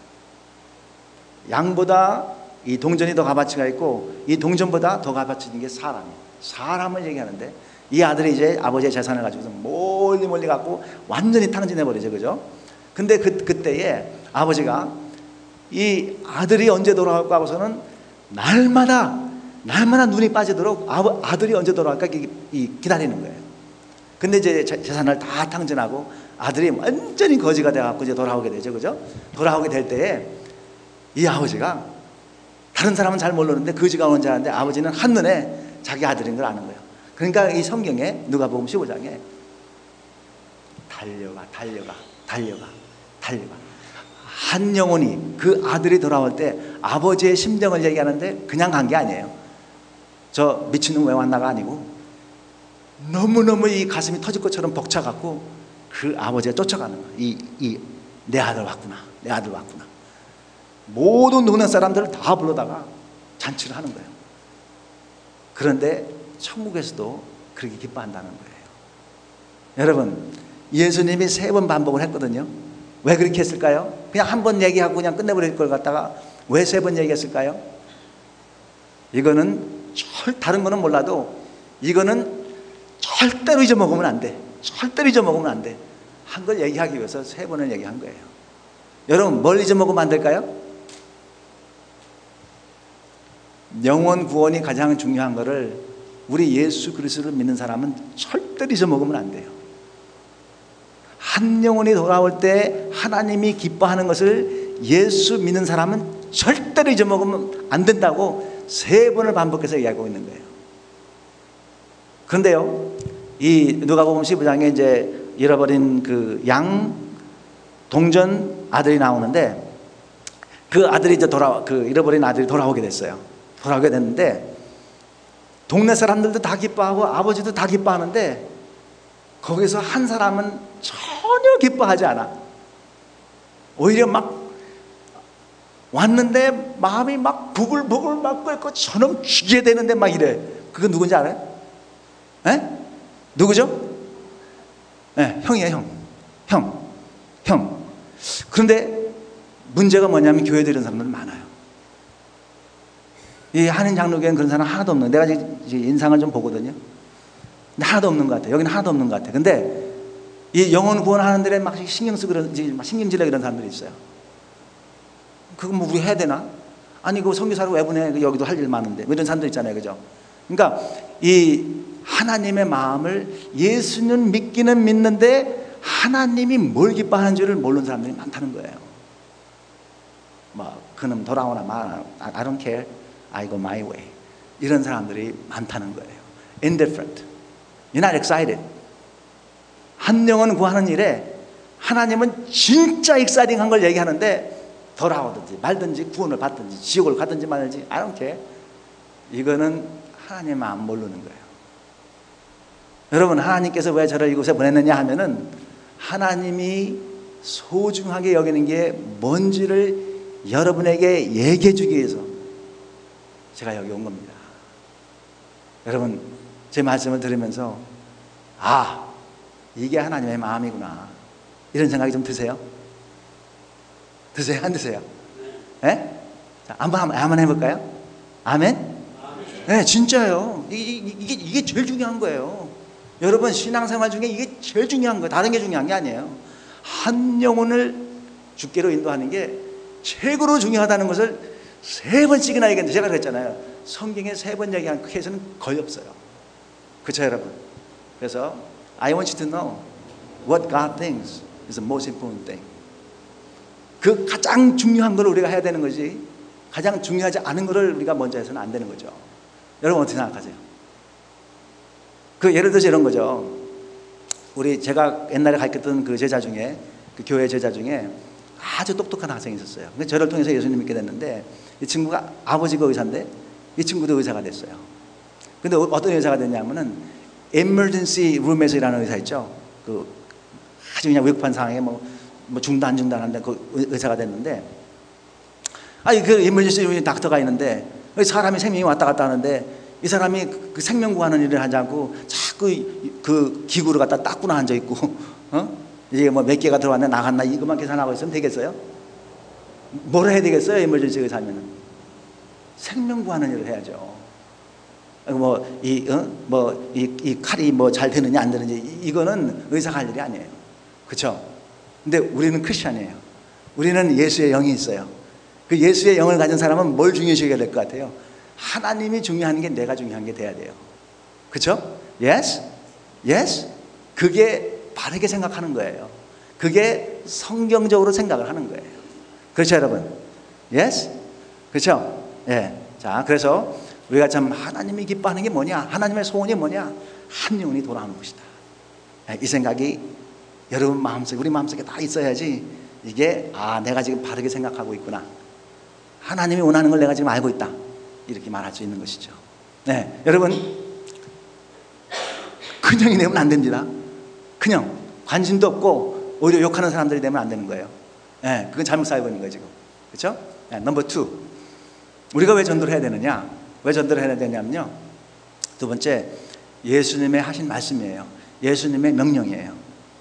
양보다 이 동전이 더 값어치가 있고 이 동전보다 더 값어치 있는 게 사람이에요. 사람을 얘기하는데 이 아들이 이제 아버지의 재산을 가지고서 멀리 멀리 갖고 완전히 탕진해버리죠, 그죠? 근데 그, 그때에 아버지가 이 아들이 언제 돌아올까 하고서는 날마다 날마다 눈이 빠지도록 아버, 아들이 언제 돌아올까 기, 이, 기다리는 거예요. 근데 이제 재산을 다 탕진하고 아들이 완전히 거지가 돼갖고 이제 돌아오게 되죠, 그죠? 돌아오게 될 때에 이 아버지가 다른 사람은 잘 모르는데 거지가 오는 줄 아는데 아버지는 한눈에 자기 아들인 걸 아는 거예요. 그러니까 이 성경에 누가복음 십오 장에 달려가 달려가 달려가 달려가 한 영혼이 그 아들이 돌아올 때 아버지의 심정을 얘기하는데 그냥 간 게 아니에요. 저 미친놈 왜 왔나가 아니고 너무너무 이 가슴이 터질 것처럼 벅차갖고 그 아버지가 쫓아가는 거예요. 이, 이, 내 아들 왔구나, 내 아들 왔구나. 모든 동네 사람들을 다 불러다가 잔치를 하는 거예요. 그런데 천국에서도 그렇게 기뻐한다는 거예요. 여러분, 예수님이 세 번 반복을 했거든요. 왜 그렇게 했을까요? 그냥 한 번 얘기하고 그냥 끝내버릴 걸 갖다가 왜 세 번 얘기했을까요? 이거는 절, 다른 거는 몰라도 이거는 절대로 잊어먹으면 안 돼. 절대로 잊어먹으면 안 돼. 한 걸 얘기하기 위해서 세 번을 얘기한 거예요. 여러분, 뭘 잊어먹으면 안 될까요? 영원 구원이 가장 중요한 거를 우리 예수 그리스도를 믿는 사람은 절대로 잊어먹으면 안 돼요. 한 영혼이 돌아올 때 하나님이 기뻐하는 것을 예수 믿는 사람은 절대로 잊어먹으면 안 된다고 세 번을 반복해서 이야기하고 있는 거예요. 그런데요, 이 누가복음 십오 장에 이제 잃어버린 그 양 동전 아들이 나오는데 그 아들이 이제 돌아 그 잃어버린 아들이 돌아오게 됐어요. 돌아오게 됐는데 동네 사람들도 다 기뻐하고 아버지도 다 기뻐하는데 거기서 한 사람은 전혀 기뻐하지 않아. 오히려 막 왔는데 마음이 막 부글부글 막 끓고 저놈 죽여야 되는데 막 이래. 그건 누군지 알아요? 에? 누구죠? 네, 형이에요, 형. 형. 형. 그런데 문제가 뭐냐면 교회에 들은 사람들 많아요. 이 한인 장로교회는 그런 사람 하나도 없는, 내가 지금 인상을 좀 보거든요. 근데 하나도 없는 것 같아. 여기는 하나도 없는 것 같아. 근데 이 영혼 구원하는 데에 막 신경 쓰고 그런, 신경질내고 이런 사람들이 있어요. 그거 뭐 우리 해야 되나? 아니, 그 선교사로 왜 보내? 여기도 할 일 많은데. 뭐 이런 사람들 있잖아요. 그죠? 그러니까 이 하나님의 마음을, 예수는 믿기는 믿는데 하나님이 뭘 기뻐하는 줄을 모르는 사람들이 많다는 거예요. 뭐 그놈 돌아오나 마나, I don't care, I go my way. 이런 사람들이 많다는 거예요. Indifferent. You're not excited. 한 영혼 구하는 일에 하나님은 진짜 exciting한 걸 얘기하는데 돌아오든지 말든지 구원을 받든지 지옥을 가든지 말든지 I don't care. 이거는 하나님 마음 모르는 거예요. 여러분, 하나님께서 왜 저를 이곳에 보냈느냐 하면은 하나님이 소중하게 여기는 게 뭔지를 여러분에게 얘기해 주기 위해서 제가 여기 온 겁니다. 여러분, 제 말씀을 들으면서 아, 이게 하나님의 마음이구나, 이런 생각이 좀 드세요? 드세요? 안 드세요? 예? 자, 한번, 한번 해볼까요? 아멘? 네, 진짜요. 이게, 이게, 이게 제일 중요한 거예요. 여러분, 신앙생활 중에 이게 제일 중요한 거예요. 다른 게 중요한 게 아니에요. 한 영혼을 주께로 인도하는 게 최고로 중요하다는 것을 세 번씩이나 얘기했는데, 제가 그랬잖아요. 성경에 세 번 얘기한 케이스는 거의 없어요. 그렇죠, 여러분? 그래서 I want you to know what God thinks is the most important thing. 그 가장 중요한 걸 우리가 해야 되는 거지, 가장 중요하지 않은 거를 우리가 먼저 해서는 안 되는 거죠. 여러분, 어떻게 생각하세요? 그 예를 들어서 이런 거죠. 우리 제가 옛날에 가르쳤던 그 제자 중에, 그 교회 제자 중에 아주 똑똑한 학생이 있었어요. 근데 저를 통해서 예수님 믿게 됐는데, 이 친구가 아버지가 의사인데 이 친구도 의사가 됐어요. 근데 어떤 의사가 됐냐면은 emergency room에서 일하는 의사 있죠. 그 아주 그냥 위급한 상황에 뭐, 뭐 중단 중단한데 그 의사가 됐는데, 아니 그 emergency room에 닥터가 있는데 사람이 생명이 왔다 갔다 하는데 이 사람이 그 생명 구하는 일을 하지 않고 자꾸 그 기구를 갖다 닦고나 앉아 있고, 어? 이게 뭐 몇 개가 들어왔나 나갔나 이것만 계산하고 있으면 되겠어요? 뭘 해야 되겠어요? emergency 의사면은 생명 구하는 일을 해야죠. 뭐 이 어? 뭐 이 이 칼이 뭐 잘 되느냐 안 되느냐 이거는 의사가 할 일이 아니에요. 그렇죠? 근데 우리는 크리스천이에요. 우리는 예수의 영이 있어요. 그 예수의 영을 가진 사람은 뭘 중요시 여겨야 될 것 같아요? 하나님이 중요한 게 내가 중요한 게 돼야 돼요. 그렇죠? Yes? Yes? 그게 바르게 생각하는 거예요. 그게 성경적으로 생각을 하는 거예요. 그렇죠, 여러분? Yes? 그렇죠? 예. 자, 그래서 우리가 참 하나님이 기뻐하는 게 뭐냐? 하나님의 소원이 뭐냐? 한 영혼이 돌아오는 것이다. 이 생각이 여러분 마음속에, 우리 마음속에 다 있어야지 이게 아, 내가 지금 바르게 생각하고 있구나. 하나님이 원하는 걸 내가 지금 알고 있다. 이렇게 말할 수 있는 것이죠. 네, 여러분, 그냥이 되면 안 됩니다. 그냥 관심도 없고 오히려 욕하는 사람들이 되면 안 되는 거예요. 네, 그건 잘못 살고 있는 거예요 지금. 그렇죠? 네, 넘버 투, 우리가 왜 전도를 해야 되느냐? 왜 전도를 해야 되냐면요, 두 번째, 예수님의 하신 말씀이에요. 예수님의 명령이에요.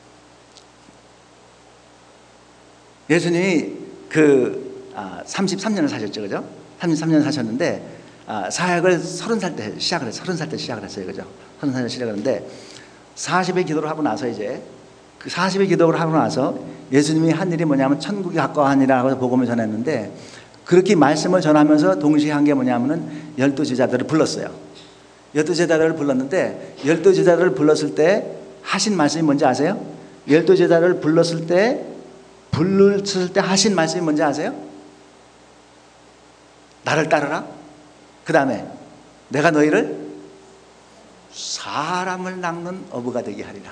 예수님이 그 아, 삼십삼 년을 사셨죠, 그죠? 삼십삼 년 사셨는데 아, 사역을 서른 살 때 시작을 했어요. 서른 살 때 시작을 했어요, 그죠? 서른 살 때 시작을 했는데 사십 일 기도를 하고 나서 이제 그 사십 일 기도를 하고 나서 예수님이 한 일이 뭐냐면 천국이 가까워하니라고 복음을 전했는데, 그렇게 말씀을 전하면서 동시에 한 게 뭐냐면은 열두 제자들을 불렀어요. 열두 제자들을 불렀는데 열두 제자들을 불렀을 때 하신 말씀이 뭔지 아세요? 열두 제자들을 불렀을 때 불렀을 때 하신 말씀이 뭔지 아세요? 나를 따르라. 그 다음에 내가 너희를 사람을 낚는 어부가 되게 하리라.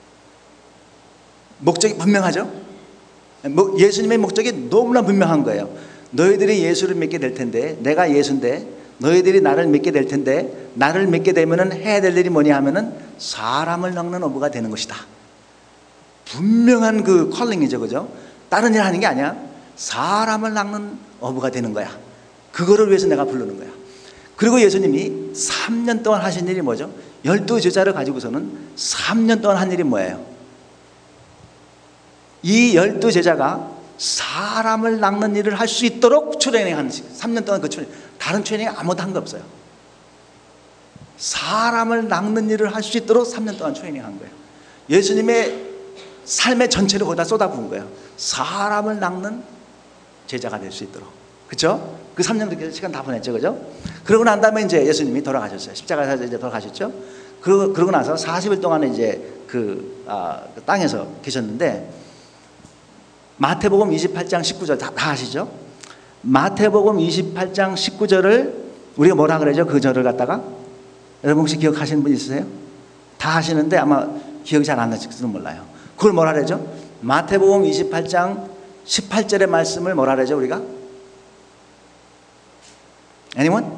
목적이 분명하죠? 예수님의 목적이 너무나 분명한 거예요. 너희들이 예수를 믿게 될 텐데, 내가 예수인데 너희들이 나를 믿게 될 텐데, 나를 믿게 되면은 해야 될 일이 뭐냐 하면은 사람을 낚는 어부가 되는 것이다. 분명한 그 컬링이죠, 그죠? 다른 일 하는 게 아니야. 사람을 낚는 어부가 되는 거야. 그거를 위해서 내가 부르는 거야. 그리고 예수님이 삼 년 동안 하신 일이 뭐죠? 열두 제자를 가지고서는 삼 년 동안 한 일이 뭐예요? 이 열두 제자가 사람을 낚는 일을 할 수 있도록 트레이닝하는 삼 년 동안 그 트레이닝, 다른 트레이닝 아무도 한 거 없어요. 사람을 낚는 일을 할 수 있도록 삼 년 동안 트레이닝한 거예요. 예수님의 삶의 전체를 거기다 쏟아부은 거예요. 사람을 낚는 제자가 될 수 있도록. 그렇죠? 그 삼 년 그렇게 시간 다 보냈죠. 그죠? 그러고 난 다음에 이제 예수님이 돌아가셨어요. 십자가에서 이제 돌아가셨죠. 그러고, 그러고 나서 사십 일 동안 이제 그, 아, 그 땅에서 계셨는데, 마태복음 이십팔 장 십구 절 다, 다 아시죠? 마태복음 이십팔 장 십구 절을 우리가 뭐라 그러죠? 그 절을 갖다가 여러분 혹시 기억하시는 분 있으세요? 다 하시는데 아마 기억이 잘 안 나실지도 몰라요. 그걸 뭐라 그러죠? 마태복음 이십팔 장 십팔 절의 말씀을 뭐라 그러죠? 우리가? Anyone?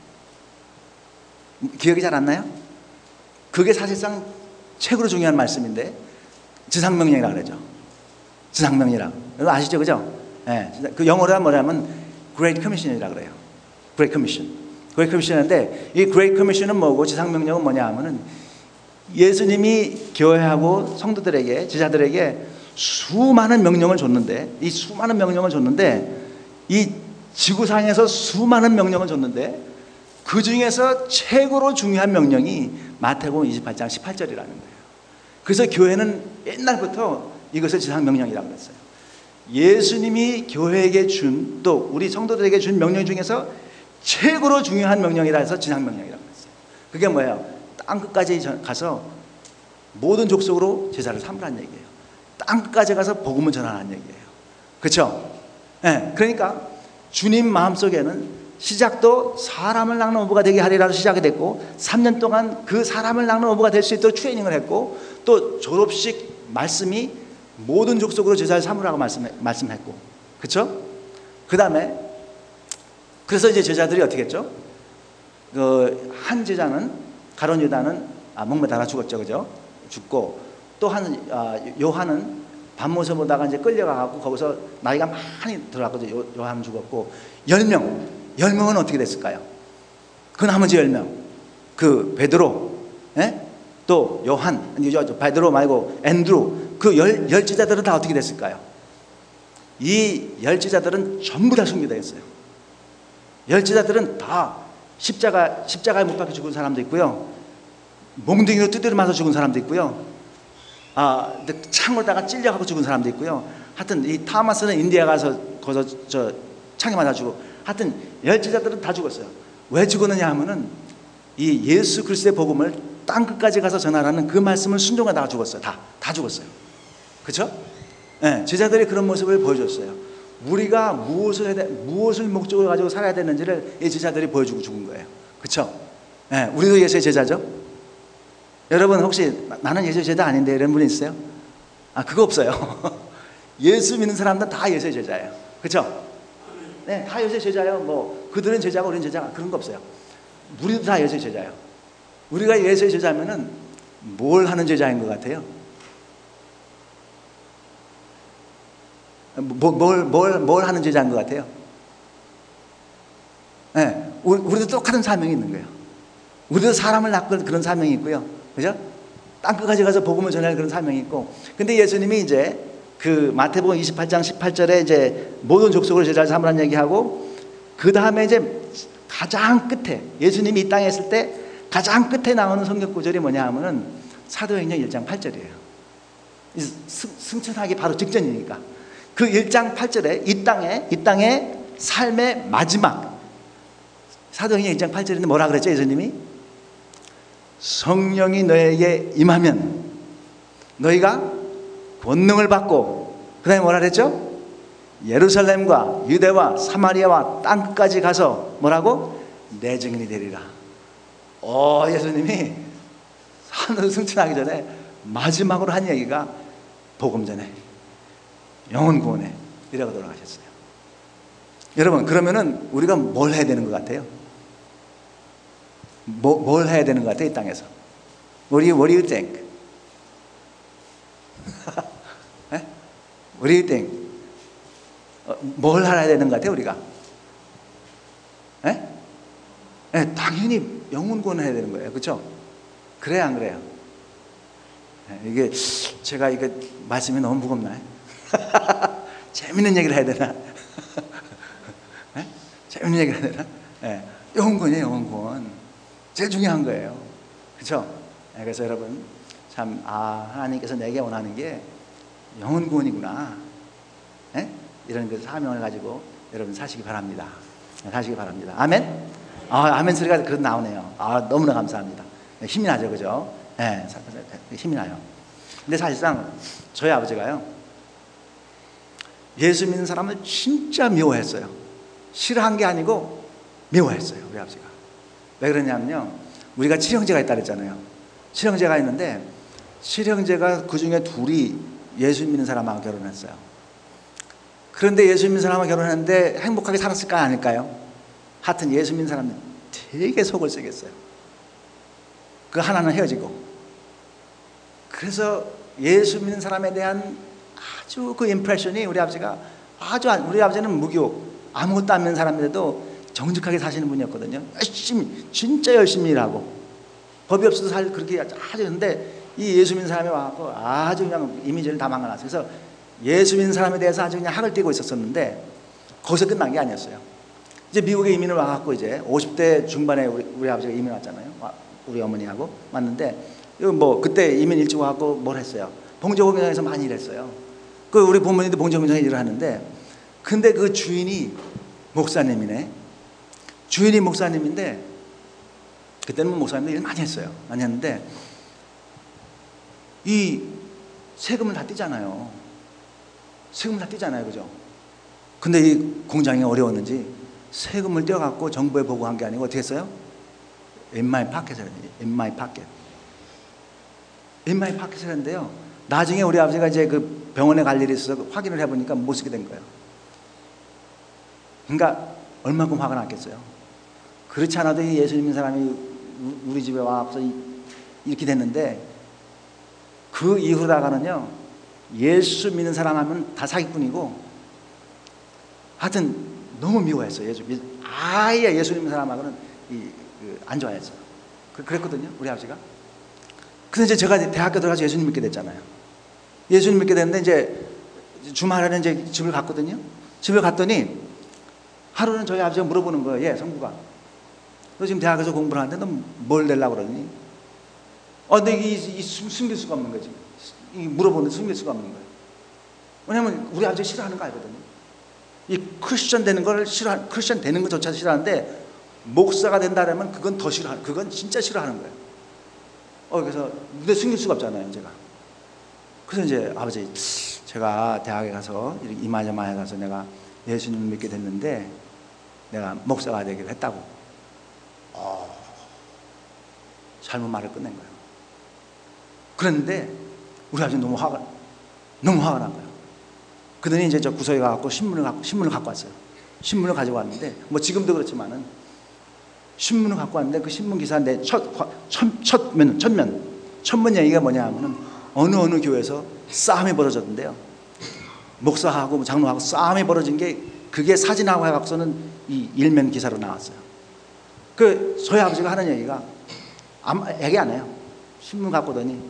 기억이 잘 안 나요? 그게 사실상 최고로 중요한 말씀인데 지상명령이라고 그러죠. 지상명령이라고. 여러분 아시죠? 그죠? 네. 그 영어로 하면 뭐냐면 Great Commission이라고 그래요. Great Commission. Great Commission인데 이 Great Commission은 뭐고 지상명령은 뭐냐 하면은 예수님이 교회하고 성도들에게, 제자들에게 수많은 명령을 줬는데, 이 수많은 명령을 줬는데, 이 지구상에서 수많은 명령을 줬는데, 그 중에서 최고로 중요한 명령이 마태복음 이십팔 장 십팔 절이라는 거예요. 그래서 교회는 옛날부터 이것을 지상명령이라고 그랬어요. 예수님이 교회에게 준, 또 우리 성도들에게 준 명령 중에서 최고로 중요한 명령이라 해서 지상명령이라고 그랬어요. 그게 뭐예요? 땅끝까지 가서 모든 족속으로 제자를 삼으라는 얘기예요. 땅끝까지 가서 복음을 전하라는 얘기예요. 그렇죠? 네, 그러니까 주님 마음속에는 시작도 사람을 낚는 어부가 되게 하리라로 시작이 됐고, 삼 년 동안 그 사람을 낚는 어부가 될 수 있도록 트레이닝을 했고, 또 졸업식 말씀이 모든 족속으로 제자를 삼으라고 말씀, 말씀했고, 그렇죠? 그 다음에 그래서 이제 제자들이 어떻게 했죠? 그 한 제자는 가룟 유다는 아, 목매달아 죽었죠, 그죠? 죽고, 또 한 아, 요한은 밤모습 보다가 이제 끌려가고 거기서 나이가 많이 들어갔거든요. 요, 요한 죽었고, 열 명, 열 명은 어떻게 됐을까요? 그 나머지 열 명, 그 베드로, 예? 또 요한, 베드로 말고 앤드루, 그 열, 열 제자들은 다 어떻게 됐을까요? 이 열 제자들은 전부 다 순교되었어요. 열 제자들은 다 십자가, 십자가에 못 박혀 죽은 사람도 있고요, 몽둥이로 두드려 맞아 죽은 사람도 있고요, 아, 창으로다가 찔려가고 죽은 사람도 있고요. 하여튼 이 타마스는 인디아 가서 거기서 저 창에 맞아 죽고, 하여튼 열 제자들은 다 죽었어요. 왜 죽었느냐 하면은 이 예수 그리스도의 복음을 땅 끝까지 가서 전하라는 그 말씀을 순종하다가 죽었어요. 다, 다 죽었어요. 그렇죠? 네, 제자들이 그런 모습을 보여줬어요. 우리가 무엇을 해야 돼, 무엇을 목적으로 가지고 살아야 되는지를 이 제자들이 보여주고 죽은 거예요. 그렇죠? 네, 우리도 예수의 제자죠. 여러분 혹시 나는 예수의 제자 아닌데 이런 분이 있어요? 아, 그거 없어요. 예수 믿는 사람들은 다 예수의 제자예요. 그렇죠? 네, 다 예수의 제자예요. 뭐 그들은 제자고 우리는 제자가, 그런 거 없어요. 우리도 다 예수의 제자예요. 우리가 예수의 제자면은 뭘 하는 제자인 것 같아요? 뭐, 뭘, 뭘, 뭘 하는 제자인 것 같아요? 네, 우리도 똑같은 사명이 있는 거예요. 우리도 사람을 낚을 그런 사명이 있고요. 그죠? 땅끝까지 가서 복음을 전할 그런 사명이 있고. 근데 예수님이 이제 그 마태복음 이십팔 장 십팔 절에 이제 모든 족속으로 제자를 삼으라는 얘기하고, 그 다음에 이제 가장 끝에, 예수님이 이 땅에 있을 때 가장 끝에 나오는 성경 구절이 뭐냐 하면은 사도행전 일 장 팔 절이에요. 승천하기 바로 직전이니까. 그 일 장 팔 절에 이 땅에, 이 땅의 삶의 마지막, 사도행전 일 장 팔 절인데 뭐라 그랬죠, 예수님이? 성령이 너에게 임하면 너희가 권능을 받고, 그 다음에 뭐라 그랬죠? 예루살렘과 유대와 사마리아와 땅끝까지 가서 뭐라고? 내 증인이 되리라. 어, 예수님이 산으로 승천하기 전에 마지막으로 한 얘기가 복음 전에, 영혼 구원에 이라고 돌아가셨어요. 여러분, 그러면은 우리가 뭘 해야 되는 것 같아요? 뭐, 뭘 해야 되는 것 같아요, 이 땅에서? What do you, what do you think? What do you think? 어, 뭘 해야 되는 것 같아요, 우리가? 에? 네, 당연히 영혼 구원을 해야 되는 거예요. 그렇죠? 그래야 안 그래요? 네, 이게 제가 이게 말씀이 너무 무겁나요? 재밌는 얘기를 해야 되나? 네? 재밌는 얘기를 해야 되나? 네. 영혼구원이에요, 영혼구원. 제일 중요한 거예요. 그렇죠? 네, 그래서 여러분 참, 아, 하나님께서 내게 원하는 게 영혼구원이구나. 네? 이런 그 사명을 가지고 여러분 사시기 바랍니다. 네, 사시기 바랍니다. 아멘? 아, 아멘 소리가 그런 나오네요. 아, 너무나 감사합니다. 네, 힘이 나죠, 그죠? 네, 힘이 나요. 근데 사실상 저희 아버지가요, 예수 믿는 사람을 진짜 미워했어요. 싫어한 게 아니고 미워했어요, 우리 아버지가. 왜 그러냐면요, 우리가 칠형제가 있다 그랬잖아요. 칠형제가 있는데 칠형제가 그 중에 둘이 예수 믿는 사람하고 결혼했어요. 그런데 예수 믿는 사람하고 결혼했는데 행복하게 살았을까 아닐까요? 하여튼 예수 믿는 사람은 되게 속을 쓰겠어요. 그 하나는 헤어지고. 그래서 예수 믿는 사람에 대한 아주 그 임프레션이 우리 아버지가 아주, 우리 아버지는 무교, 아무것도 안 믿는 사람인데도 정직하게 사시는 분이었거든요. 열심히, 진짜 열심히 일하고 법이 없어도 살 그렇게 아주 했는데, 이 예수 믿는 사람이 와서 아주 그냥 이미지를 다 망가놨어요. 그래서 예수 믿는 사람에 대해서 아주 그냥 학을 띄고 있었었는데 거기서 끝난 게 아니었어요. 이제 미국에 이민을 와갖고 이제 오십 대 중반에 우리, 우리 아버지가 이민 왔잖아요. 우리 어머니하고 왔는데, 이거 뭐 그때 이민 일찍 와갖고 뭘 했어요? 봉제공장에서 많이 일했어요. 그 우리 부모님도 봉제공장에 일을 하는데, 근데 그 주인이 목사님이네. 주인이 목사님인데, 그때는 목사님도 일 많이 했어요. 많이 했는데 이 세금을 다 떼잖아요. 세금을 다 떼잖아요, 그죠? 근데 이 공장이 어려웠는지 세금을 떼어갖고 정부에 보고한 게 아니고 어떻게 했어요? In my pocket을 했는데, in my pocket. in my pocket을 했는데요, 나중에 우리 아버지가 이제 그 병원에 갈 일이 있어서 확인을 해보니까 못 쓰게 된 거예요. 그러니까 얼마큼 화가 났겠어요. 그렇지 않아도 이 예수 믿는 사람이 우리 집에 와서 이렇게 됐는데, 그 이후다가는요, 예수 믿는 사람 하면 다 사기꾼이고, 하여튼 너무 미워했어요. 예수, 아예 예수 믿는 사람하고는 이, 그, 안 좋아했어요. 그, 그랬거든요, 우리 아버지가. 그래서 이제 제가 대학교 들어가서 예수님 믿게 됐잖아요. 예수님 믿게 됐는데 이제 주말에는 이제 집을 갔거든요. 집에 갔더니 하루는 저희 아버지가 물어보는 거예요. 예, 성부가, 너 지금 대학에서 공부를 하는데 너 뭘 내려고 그러니? 어, 근데 이, 이 숨길 수가 없는 거지. 이 물어보는데 숨길 수가 없는 거예요. 왜냐면 우리 아버지가 싫어하는 거 알거든요. 이 크리스천 되는 걸 싫어, 크리스천 되는 것조차 싫어하는데, 목사가 된다라면 그건 더 싫어, 그건 진짜 싫어하는 거예요. 어, 그래서 근데 숨길 수가 없잖아요, 제가. 그래서 이제 아버지, 제가 대학에 가서 이마저마에 가서 내가 예수님을 믿게 됐는데 내가 목사가 되기로 했다고. 어, 잘못 말을 끝낸 거예요. 그런데 우리 아버지 너무 화가 너무 화가 난 거예요. 그러더니 이제 저 구석에 가갖고 신문을 갖고 신문을 갖고 왔어요. 신문을 가지고 왔는데, 뭐 지금도 그렇지만은 신문을 갖고 왔는데 그 신문 기사인데 첫첫면 첫면 첫문 얘기가 뭐냐 하면은 어느 어느 교회에서 싸움이 벌어졌는데요. 목사하고 장로하고 싸움이 벌어진 게, 그게 사진하고 해갖고서는 이 일면 기사로 나왔어요. 그 저희 아버지가 하는 얘기가, 아무 얘기 안 해요. 신문 갖고 오더니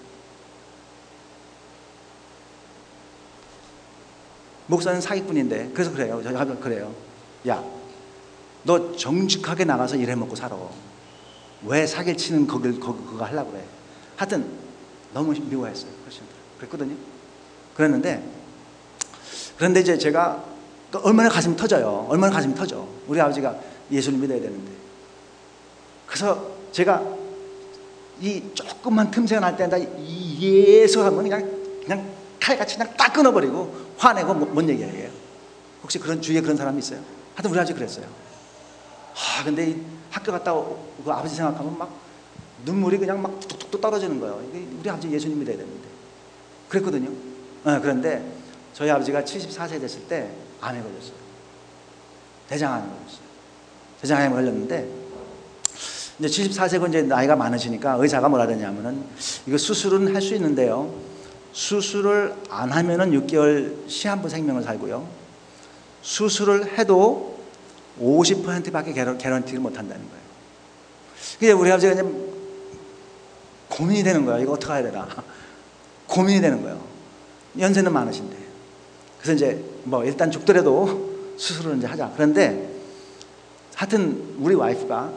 목사는 사기꾼인데, 그래서 그래요. 저희 아버지가 그래요. 야, 너 정직하게 나가서 일해 먹고 살아. 왜 사기를 치는 거길 그거, 그거 하려고 그래. 하여튼 너무 미워했어요. 그랬거든요. 그랬는데 그런데 이제 제가 얼마나 가슴이 터져요. 얼마나 가슴이 터져. 우리 아버지가 예수를 믿어야 되는데. 그래서 제가 이 조금만 틈새가 날 때마다 이 예수 하면 그냥 그냥 칼같이 그냥 딱 끊어버리고 화내고 뭔 얘기예요. 혹시 그런 주위에 그런 사람이 있어요? 하여튼 우리 아버지 그랬어요. 아, 근데 이 학교 갔다 오고 그 아버지 생각하면 막 눈물이 그냥 막 뚝뚝뚝 떨어지는 거예요. 우리 아버지 예수님 믿어야 되는데. 그랬거든요. 네, 그런데 저희 아버지가 칠십사 세 됐을 때 암에 걸렸어요. 대장암에 걸렸어요. 대장암에 걸렸는데, 이제 칠십사 세고 이제 나이가 많으시니까 의사가 뭐라 그러냐면은, 이거 수술은 할 수 있는데요, 수술을 안 하면은 육 개월 시한부 생명을 살고요, 수술을 해도 오십 퍼센트밖에 개런티를 못 한다는 거예요. 그게 우리 아버지가 이제 고민이 되는 거예요. 이거 어떻게 해야 되나. 고민이 되는 거예요. 연세는 많으신데. 그래서 이제 뭐 일단 죽더라도 수술을 이제 하자. 그런데 하여튼 우리 와이프가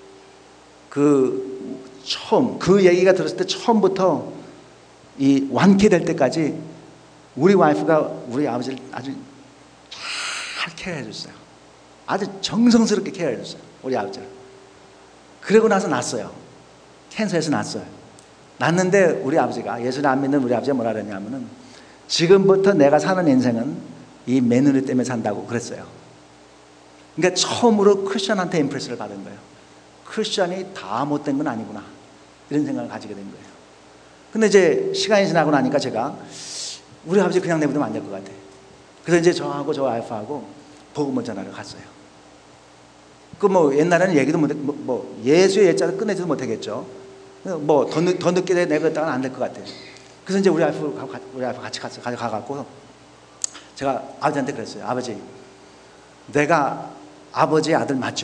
그 처음 그 얘기가 들었을 때 처음부터 이 완쾌될 때까지 우리 와이프가 우리 아버지를 아주 잘 케어해 줬어요. 아주 정성스럽게 케어해 줬어요. 우리 아버지를. 그러고 나서 났어요. 캔서에서 났어요. 났는데 우리 아버지가, 예수를 안 믿는 우리 아버지가 뭐라 그랬냐면은 지금부터 내가 사는 인생은 이 며느리 때문에 산다고 그랬어요. 그러니까 처음으로 크리스천한테 임프레스를 받은 거예요. 크리스천이 다 못된 건 아니구나, 이런 생각을 가지게 된 거예요. 근데 이제 시간이 지나고 나니까 제가 우리 아버지 그냥 내버리면 안 될 것 같아. 그래서 이제 저하고 저 와이프하고 복음을 전하러 갔어요. 그 뭐 옛날에는 얘기도 못, 뭐, 뭐 예수의 예자를 끝내지도 못하겠죠. 뭐 더 더 늦게 내뱉다가는 안 될 것 같아요. 그래서 이제 우리 와이프 우리 와이프 같이 갔어. 가져 가갖고 제가 아버지한테 그랬어요. 아버지, 내가 아버지의 아들 맞죠?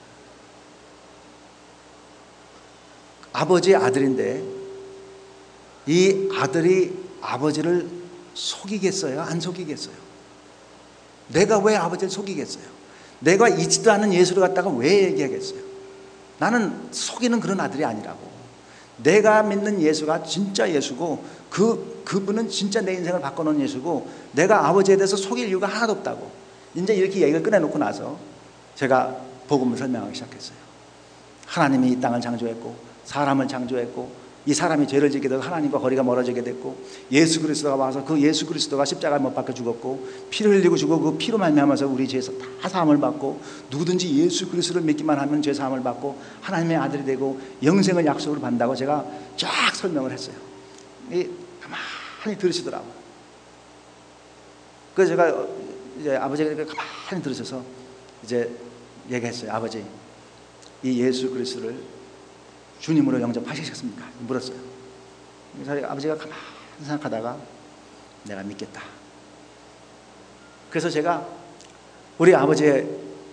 아버지의 아들인데 이 아들이 아버지를 속이겠어요? 안 속이겠어요? 내가 왜 아버지를 속이겠어요? 내가 있지도 않은 예수를 갖다가 왜 얘기하겠어요? 나는 속이는 그런 아들이 아니라고. 내가 믿는 예수가 진짜 예수고 그, 그분은 진짜 내 인생을 바꿔놓은 예수고 내가 아버지에 대해서 속일 이유가 하나도 없다고. 이제 이렇게 얘기를 꺼내놓고 나서 제가 복음을 설명하기 시작했어요. 하나님이 이 땅을 창조했고 사람을 창조했고 이 사람이 죄를 짓게 되고 하나님과 거리가 멀어지게 됐고 예수 그리스도가 와서 그 예수 그리스도가 십자가에 못 박혀 죽었고 피를 흘리고 죽고 그 피로 말미암아서 우리 죄에서 다 사함을 받고 누구든지 예수 그리스도를 믿기만 하면 죄 사함을 받고 하나님의 아들이 되고 영생을 약속으로 받는다고 제가 쫙 설명을 했어요. 이 가만히 들으시더라고요. 그래서 제가 이제 아버지가 가만히 들으셔서 이제 얘기했어요. 아버지, 이 예수 그리스도를 주님으로 영접하시겠습니까? 물었어요. 그래서 아버지가 가만히 생각하다가 내가 믿겠다. 그래서 제가 우리 아버지의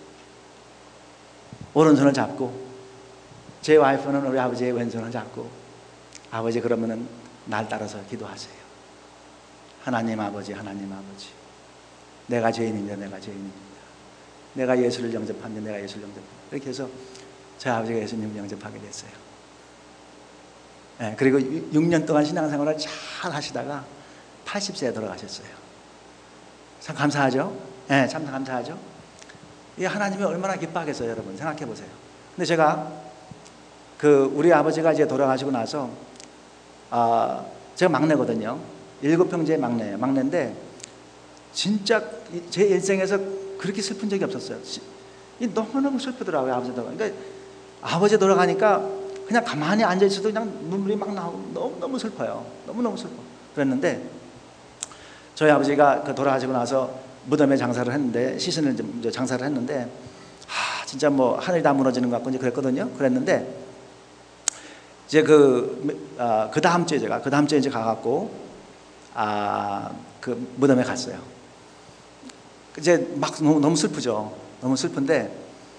오른손을 잡고 제 와이프는 우리 아버지의 왼손을 잡고 아버지, 그러면은 날 따라서 기도하세요. 하나님 아버지, 하나님 아버지, 내가 죄인입니다. 내가 죄인입니다. 내가 예수를 영접합니다. 내가 예수를 영접합니다. 이렇게 해서 제 아버지가 예수님을 영접하게 됐어요. 네, 그리고 육 년 동안 신앙생활을 잘 하시다가 팔십 세에 돌아가셨어요. 참 감사하죠? 네, 참 감사하죠? 이 하나님이 얼마나 기뻐하겠어요, 여러분. 생각해 보세요. 근데 제가 그 우리 아버지가 이제 돌아가시고 나서 아, 제가 막내거든요. 일곱 형제의 막내예요. 막내인데 진짜 제 인생에서 그렇게 슬픈 적이 없었어요. 너무너무 슬프더라고요, 아버지 돌아가. 그러니까 아버지 돌아가니까 그냥 가만히 앉아있어도 그냥 눈물이 막 나오고 너무너무 슬퍼요. 너무너무 슬퍼. 그랬는데 저희 아버지가 그 돌아가시고 나서 무덤에 장사를 했는데, 시신을 이제 장사를 했는데 아, 진짜 뭐 하늘이 다 무너지는 것 같고 이제 그랬거든요. 그랬는데 이제 그, 아, 그 다음 주에 제가 그 다음 주에 이제 가갖고 아, 그 무덤에 갔어요. 이제 막 너무, 너무 슬프죠. 너무 슬픈데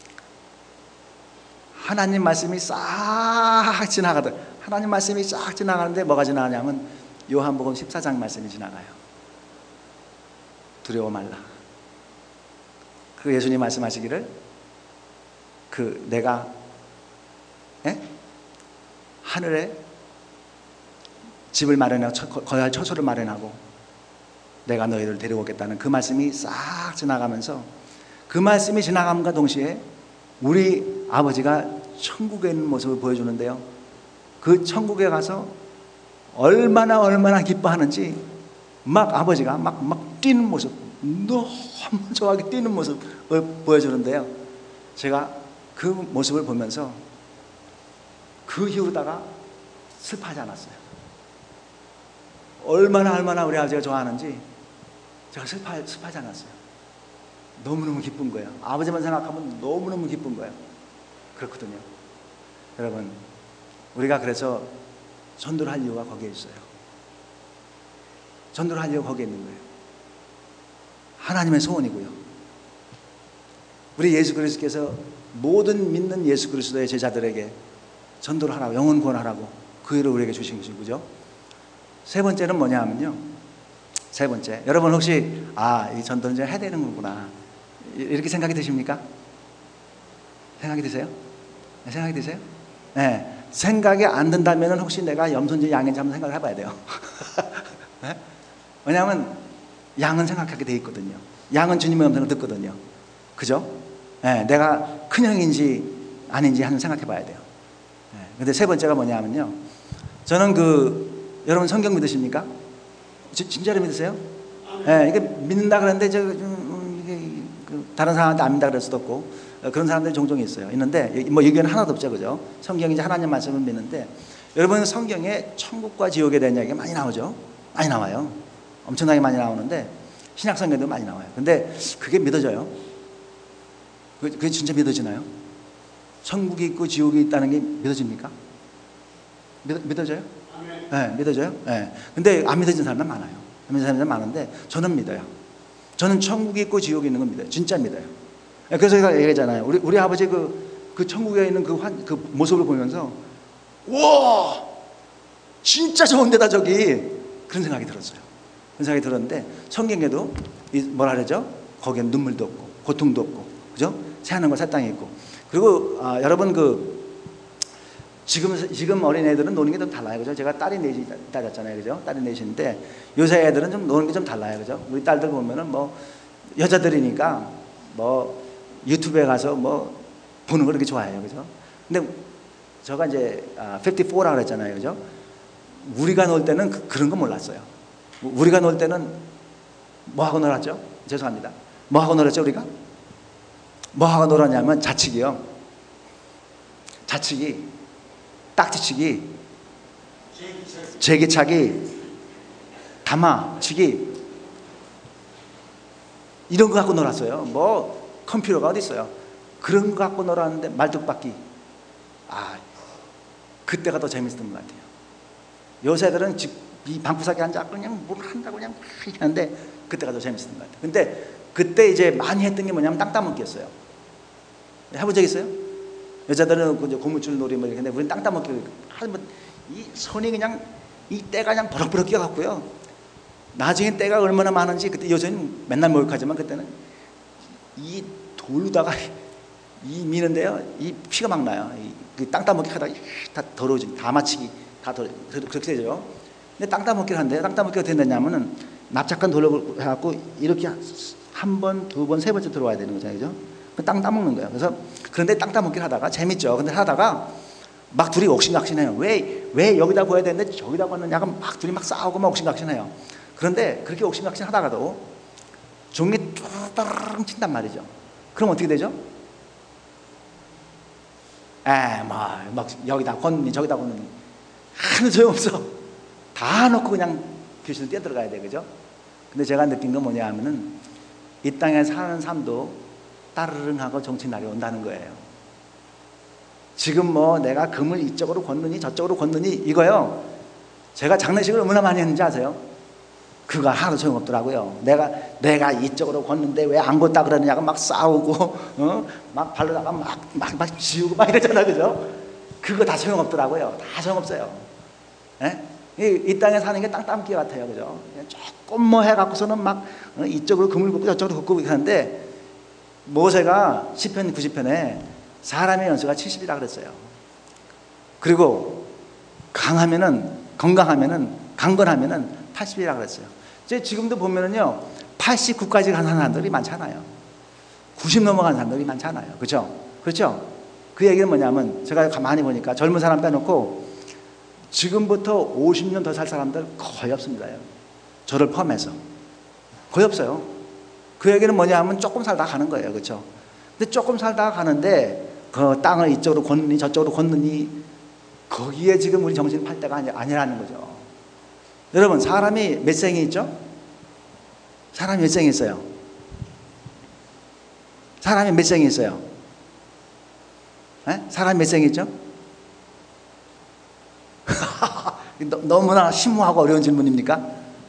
하나님 말씀이 싹 지나가더 하나님 말씀이 싹 지나가는데 뭐가 지나가냐면 요한복음 십사 장 말씀이 지나가요. 두려워 말라. 그 예수님 말씀하시기를 그 내가 에? 하늘에 집을 마련하고 거할 처소를 마련하고 내가 너희를 데려오겠다는 그 말씀이 싹 지나가면서 그 말씀이 지나감과 동시에 우리 아버지가 천국에 있는 모습을 보여주는데요. 그 천국에 가서 얼마나 얼마나 기뻐하는지 막 아버지가 막, 막 뛰는 모습, 너무 좋아하게 뛰는 모습을 보여주는데요. 제가 그 모습을 보면서 그 이후로다가 슬퍼하지 않았어요. 얼마나 얼마나 우리 아버지가 좋아하는지 제가 슬퍼, 슬퍼하지 않았어요. 너무너무 기쁜 거예요. 아버지만 생각하면 너무너무 기쁜 거예요. 그렇거든요. 여러분, 우리가 그래서 전도를 할 이유가 거기에 있어요. 전도를 할 이유가 거기에 있는 거예요. 하나님의 소원이고요. 우리 예수 그리스도께서 모든 믿는 예수 그리스도의 제자들에게 전도를 하라고, 영혼 구원하라고 그 일을 우리에게 주신 것이죠. 세 번째는 뭐냐 하면요, 세 번째, 여러분 혹시 아, 이 전도는 해야 되는 거구나 이렇게 생각이 드십니까? 생각이 드세요? 네, 생각이 드세요? 네. 생각이 안 든다면 혹시 내가 염소인지 양인지 한번 생각을 해봐야 돼요. 네? 왜냐하면 양은 생각하게 돼 있거든요. 양은 주님의 음성을 듣거든요. 그죠? 네, 내가 큰형인지 아닌지 한번 생각해 봐야 돼요. 네, 근데 세 번째가 뭐냐면요, 저는 그 여러분 성경 믿으십니까? 지, 진짜로 믿으세요? 네, 이게 믿는다 그러는데 저 음, 이게 그 다른 사람한테 안 믿는다 그럴 수도 없고 어, 그런 사람들이 종종 있어요. 있는데 뭐 의견은 하나도 없죠, 그죠? 성경이 이제 하나님 말씀을 믿는데 여러분 성경에 천국과 지옥에 대한 이야기가 많이 나오죠. 많이 나와요. 엄청나게 많이 나오는데 신약 성경도 많이 나와요. 근데 그게 믿어져요? 그게 진짜 믿어지나요? 천국이 있고 지옥이 있다는 게 믿어집니까? 믿, 믿어져요? 네, 믿어져요? 네. 근데 안 믿어지는 사람은 많아요. 안 믿어지는 사람은 많은데 저는 믿어요. 저는 천국이 있고 지옥이 있는 건 믿어요. 진짜 믿어요. 네, 그래서 제가 얘기했잖아요. 우리, 우리 아버지 그, 그 천국에 있는 그, 환, 그 모습을 보면서 와, 진짜 좋은 데다 저기, 그런 생각이 들었어요. 그런 생각이 들었는데 성경에도 이 뭐라 그러죠? 거기엔 눈물도 없고 고통도 없고, 그죠? 새하는 거 새 땅이 있고. 그리고 아, 여러분 그 지금 지금 어린 애들은 노는 게 좀 달라요, 그죠? 제가 딸이 넷이 딸이었잖아요, 그죠? 딸이 넷인데 요새 애들은 좀 노는 게 좀 달라요, 그죠? 우리 딸들 보면은 뭐 여자들이니까 뭐 유튜브에 가서 뭐 보는 걸 그렇게 좋아해요, 그죠? 근데 제가 이제 아, 오십사라고 그랬잖아요, 그죠? 우리가 놀 때는 그, 그런 거 몰랐어요. 우리가 놀 때는 뭐 하고 놀았죠? 죄송합니다. 뭐 하고 놀았죠, 우리가? 뭐 하고 놀았냐면 자치기요. 자치기, 딱지치기, 제기차기, 담아치기, 이런 거 갖고 놀았어요. 뭐 컴퓨터가 어디 있어요? 그런 거 갖고 놀았는데 말뚝박기. 아, 그때가 더 재밌었던 것 같아요. 요새 애들은 이 방구석에 앉아 그냥 뭘 한다고 그냥 하는데 그때가 더 재밌었던 것 같아요. 근데 그때 이제 많이 했던 게 뭐냐면 땅 따먹기였어요. 해본 적 있어요? 여자들은 그 고무줄 놀이 뭐 이렇게 했는데 우리는 땅 따먹기. 이 손이 그냥 이 때가 그냥 버럭버럭 끼어갖고요. 나중에 때가 얼마나 많은지 그때 요새는 맨날 목욕하지만 그때는 이 돌로다가 이 미는데요, 이 피가 막 나요. 이 땅 따먹기 하다가 다 더러워지, 다 맞히기 다 더러 그렇게 되죠. 근데 땅 따먹기를 하는데 땅 따먹기가 어떻게 되냐면은 납작한 돌로 해갖고 이렇게 한 번, 두 번, 세 번째 들어와야 되는 거잖아요, 그죠? 그 땅 따먹는 거예요. 그래서 그런데 땅 따먹기를 하다가 재밌죠. 근데 하다가 막 둘이 옥신각신해요. 왜, 왜 여기다 보여야 되는데 저기다 보느냐고 막 둘이 막 싸우고 막 옥신각신해요. 그런데 그렇게 옥신각신 하다가도 종이 뚜루뚜루 친단 말이죠. 그럼 어떻게 되죠? 에, 막, 막 여기다 건니 저기다 건니 하는 소용없어. 다 놓고 그냥 교실로 뛰어들어가야 돼, 그죠? 근데 제가 느낀 건 뭐냐 하면은 이 땅에 사는 삶도 따르릉하고 정치 날이 온다는 거예요. 지금 뭐 내가 금을 이쪽으로 걷느니 저쪽으로 걷느니 이거요, 제가 장례식을 얼마나 많이 했는지 아세요? 그거 하나도 소용없더라고요. 내가 내가 이쪽으로 걷는데 왜 안 걷다 그러느냐고 막 싸우고, 어? 막 발로다가 막 막 막 지우고 막 이러잖아, 그죠? 그거 다 소용없더라고요. 다 소용없어요. 예? 이, 이 땅에 사는 게 땅 따먹기 같아요, 그죠? 조금 뭐 해갖고서는 막 어? 이쪽으로 금을 걷고 저쪽으로 걷고 하는데 모세가 시편 구십 편에 사람의 연수가 칠십이라 그랬어요. 그리고 강하면은 건강하면은 강건하면은 팔십이라 그랬어요. 지금도 보면은요 팔십구까지 간 사람들이 많잖아요. 구십 넘어간 사람들이 많잖아요. 그렇죠? 그렇죠? 그 얘기는 뭐냐면 제가 가만히 보니까 젊은 사람 빼놓고 지금부터 오십 년 더 살 사람들 거의 없습니다. 저를 포함해서 거의 없어요. 그 얘기는 뭐냐면 조금 살다 가는 거예요. 그렇죠? 근데 조금 살다 가는데 그 땅을 이쪽으로 걷느니 저쪽으로 걷느니 거기에 지금 우리 정신을 팔 때가 아니, 아니라는 거죠. 여러분, 사람이 몇 생이 있죠? 사람이 몇 생이 있어요? 사람이 몇 생이 있어요? 에? 사람이 몇 생이 있죠? 너무나 심오하고 어려운 질문입니까?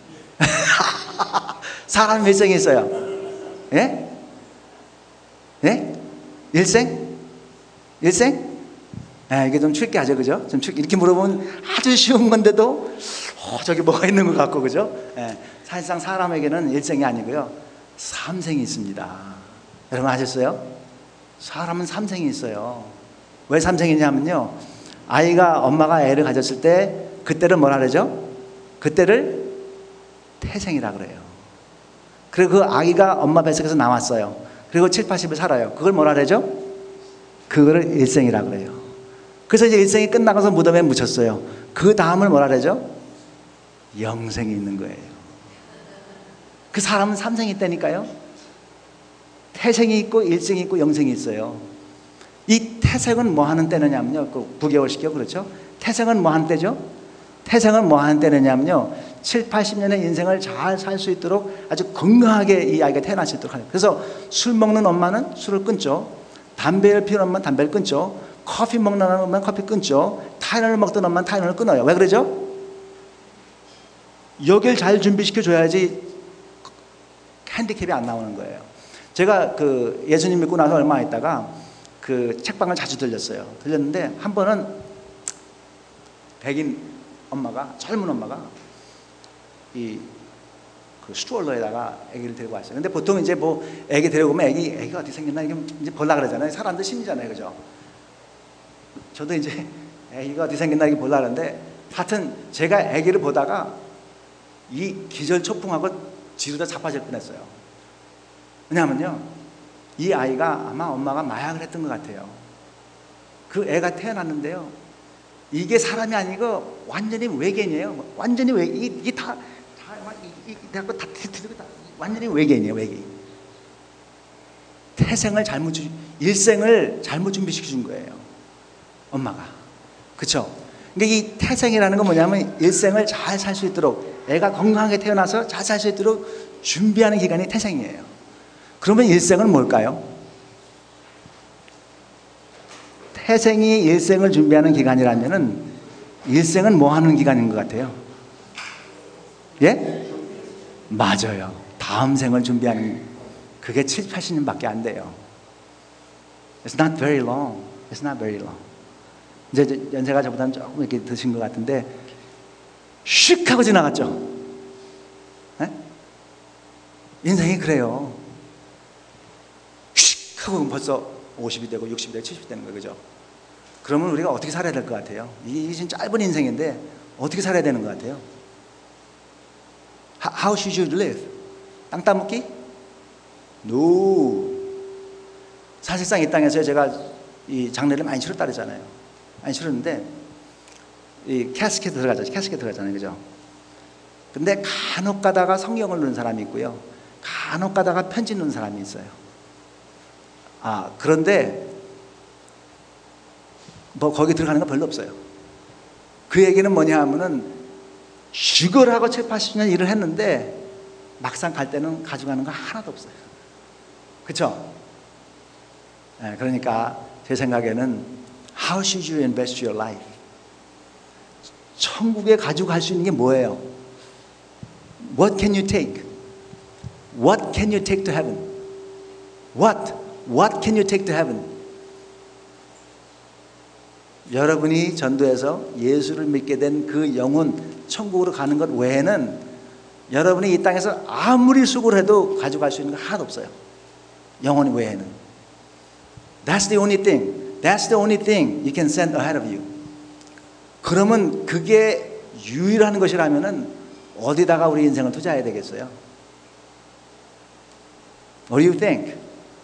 사람이 몇 생이 있어요? 예? 예? 일생? 일생? 예, 이게 좀 쉽게 하죠, 그죠? 좀 쉽게 이렇게 물어보면 아주 쉬운 건데도 어, 저기 뭐가 있는 것 같고, 그죠? 예, 사실상 사람에게는 일생이 아니고요, 삼생이 있습니다. 여러분 아셨어요? 사람은 삼생이 있어요. 왜 삼생이냐면요, 아이가 엄마가 애를 가졌을 때 그때를 뭐라 그러죠? 그때를 태생이라 그래요. 그리고 그 아기가 엄마 뱃속에서 나왔어요. 그리고 칠, 팔십을 살아요. 그걸 뭐라 그러죠? 그거를 일생이라 그래요. 그래서 이제 일생이 끝나가서 무덤에 묻혔어요. 그 다음을 뭐라 그러죠? 영생이 있는 거예요. 그 사람은 삼생이 있다니까요. 태생이 있고 일생이 있고 영생이 있어요. 이 태생은 뭐 하는 때느냐면요, 그 부개월시켜 그렇죠? 태생은 뭐 하는 때죠? 태생은 뭐 하는 때느냐면요, 칠, 팔십 년의 인생을 잘 살 수 있도록 아주 건강하게 이 아이가 태어날 수 있도록 하는. 그래서 술 먹는 엄마는 술을 끊죠. 담배를 피우는 엄마는 담배를 끊죠. 커피 먹는 엄마는 커피 끊죠. 타이런을 먹던 엄마는 타이런을 끊어요. 왜 그러죠? 여길 잘 준비시켜 줘야지 핸디캡이 안 나오는 거예요. 제가 그 예수님 믿고 나서 얼마 있다가 그 책방을 자주 들렸어요. 들렸는데 한 번은 백인 엄마가, 젊은 엄마가 이 그 스튜얼러에다가 아기를 데리고 왔어요. 근데 보통 이제 뭐 아기 데리고 오면 아기 아기가 어떻게 생겼나 이게 이제 볼라 그러잖아요. 사람들 심리잖아요, 그죠? 저도 이제 아기가 어떻게 생겼나 이게 볼라 그러는데, 하여튼 제가 아기를 보다가 이 기절초풍하고 뒤로 자빠질 뻔했어요. 왜냐하면요, 이 아이가 아마 엄마가 마약을 했던 것 같아요. 그 애가 태어났는데요, 이게 사람이 아니고 완전히 외계인이에요. 완전히 외 이게 다 이 다 다 완전히 외계인이에요, 외계인. 태생을 잘못 주, 일생을 잘못 준비시켜 준 거예요, 엄마가. 그렇죠? 그러니까 이 태생이라는 건 뭐냐면 일생을 잘 살 수 있도록, 애가 건강하게 태어나서 잘 살 수 있도록 준비하는 기간이 태생이에요. 그러면 일생은 뭘까요? 태생이 일생을 준비하는 기간이라면은 일생은 뭐 하는 기간인 것 같아요? 예? 맞아요. 다음 생을 준비하는, 그게 칠, 팔십 년밖에 안 돼요. It's not very long. It's not very long. 이제 연세가 저보다는 조금 이렇게 드신 것 같은데 슉 하고 지나갔죠. 네? 인생이 그래요. 슉 하고 벌써 오십이 되고 육십이 되고 칠십이 되는 거예요, 그죠? 그러면 우리가 어떻게 살아야 될 것 같아요? 이게 진짜 짧은 인생인데 어떻게 살아야 되는 것 같아요? How should you live? 땅 따먹기? No. 사실상 이 땅에서 제가 이 장례를 많이 치렀다 그러잖아요. 많이 치렀는데 이 캐스켓 들어가죠. 캐스켓 들어가잖아요, 그죠? 근데 간혹 가다가 성경을 넣는 사람이 있고요, 간혹 가다가 편지 넣는 사람이 있어요. 아, 그런데 뭐 거기 들어가는 거 별로 없어요. 그 얘기는 뭐냐 하면은 죽어라고 칠, 팔십 년 일을 했는데 막상 갈 때는 가져가는 거 하나도 없어요. 그렇죠? 네, 그러니까 제 생각에는 How should you invest your life? 천국에 가지고 갈 수 있는 게 뭐예요? What can you take? What can you take to heaven? What? What can you take to heaven? 여러분이 전도해서 예수를 믿게 된 그 영혼, 천국으로 가는 것 외에는 여러분이 이 땅에서 아무리 수고를 해도 가져갈 수 있는 거 하나도 없어요. 영혼 외에는. That's the only thing. That's the only thing you can send ahead of you. 그러면 그게 유일한 것이라면은 어디다가 우리 인생을 투자해야 되겠어요? What do you think?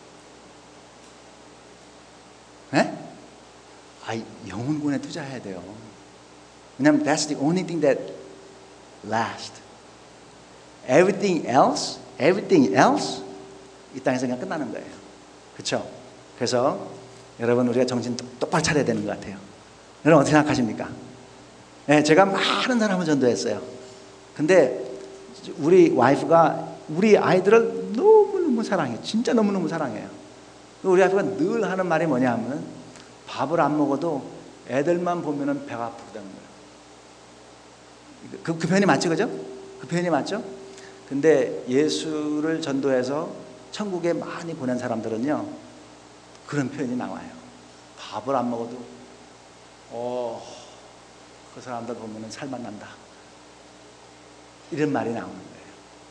네? 아, 영혼군에 투자해야 돼요. 왜냐하면 that's the only thing that lasts. Everything else, everything else 이 땅에서 그냥 끝나는 거예요. 그렇죠? 그래서 여러분 우리가 정신 똑바로 차려야 되는 것 같아요. 여러분 어떻게 생각하십니까? 네, 제가 많은 사람을 전도했어요. 근데 우리 와이프가 우리 아이들을 너무너무 사랑해요. 진짜 너무너무 사랑해요. 우리 와이프가 늘 하는 말이 뭐냐 하면 밥을 안 먹어도 애들만 보면은 배가 아프다는 거예요. 그, 그 표현이 맞죠, 그죠? 그 표현이 맞죠? 근데 예수를 전도해서 천국에 많이 보낸 사람들은요, 그런 표현이 나와요. 밥을 안 먹어도, 어, 그 사람들 보면은 살만 난다. 이런 말이 나오는 거예요.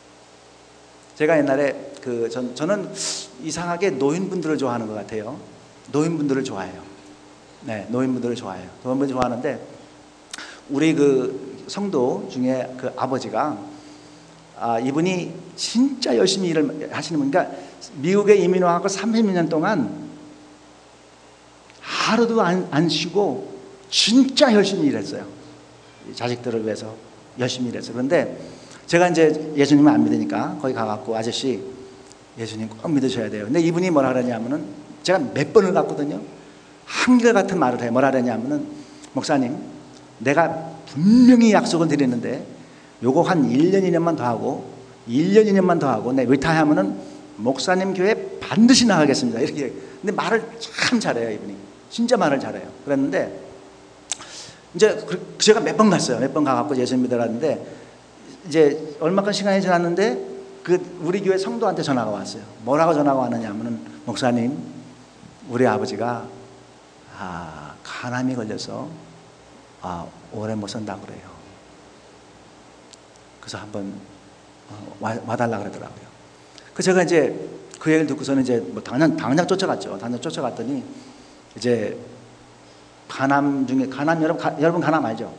제가 옛날에 그 전, 저는 이상하게 노인분들을 좋아하는 것 같아요. 노인분들을 좋아해요. 네, 노인분들을 좋아해요. 노인분들 좋아하는데 우리 그 성도 중에 그 아버지가 아, 이분이 진짜 열심히 일을 하시는 분. 그러니까 미국에 이민 와서 삼십 년 동안 하루도 안, 안 쉬고 진짜 열심히 일했어요. 자식들을 위해서 열심히 일했어요. 그런데 제가 이제 예수님을 안 믿으니까 거기 가갖고 아저씨 예수님 꼭 믿으셔야 돼요. 근데 이분이 뭐라 그러냐면은 제가 몇 번을 갔거든요. 한결같은 말을 해요. 뭐라 그러냐면은 목사님 내가 분명히 약속을 드리는데 요거 한 일 년 이 년만 더 하고 일 년 이 년만 더 하고 내 리타이어 하면은 목사님 교회 반드시 나가겠습니다. 이렇게. 근데 말을 참 잘해요. 이분이 진짜 말을 잘해요. 그랬는데 이제 제가 몇 번 갔어요. 몇 번 가갖고 예수님 믿으라는데 이제 얼마간 시간이 지났는데 그 우리 교회 성도한테 전화가 왔어요. 뭐라고 전화가 왔느냐 하면은 목사님 우리 아버지가 아, 간암이 걸려서 아, 오래 못 산다고 그래요. 그래서 한번 어, 와, 와달라 그러더라고요. 그 제가 이제 그 얘기를 듣고서는 이제 뭐 당장 당장 쫓아갔죠. 당장 쫓아갔더니 이제 간암 중에 간암 여러분 가, 여러분 간암 알죠?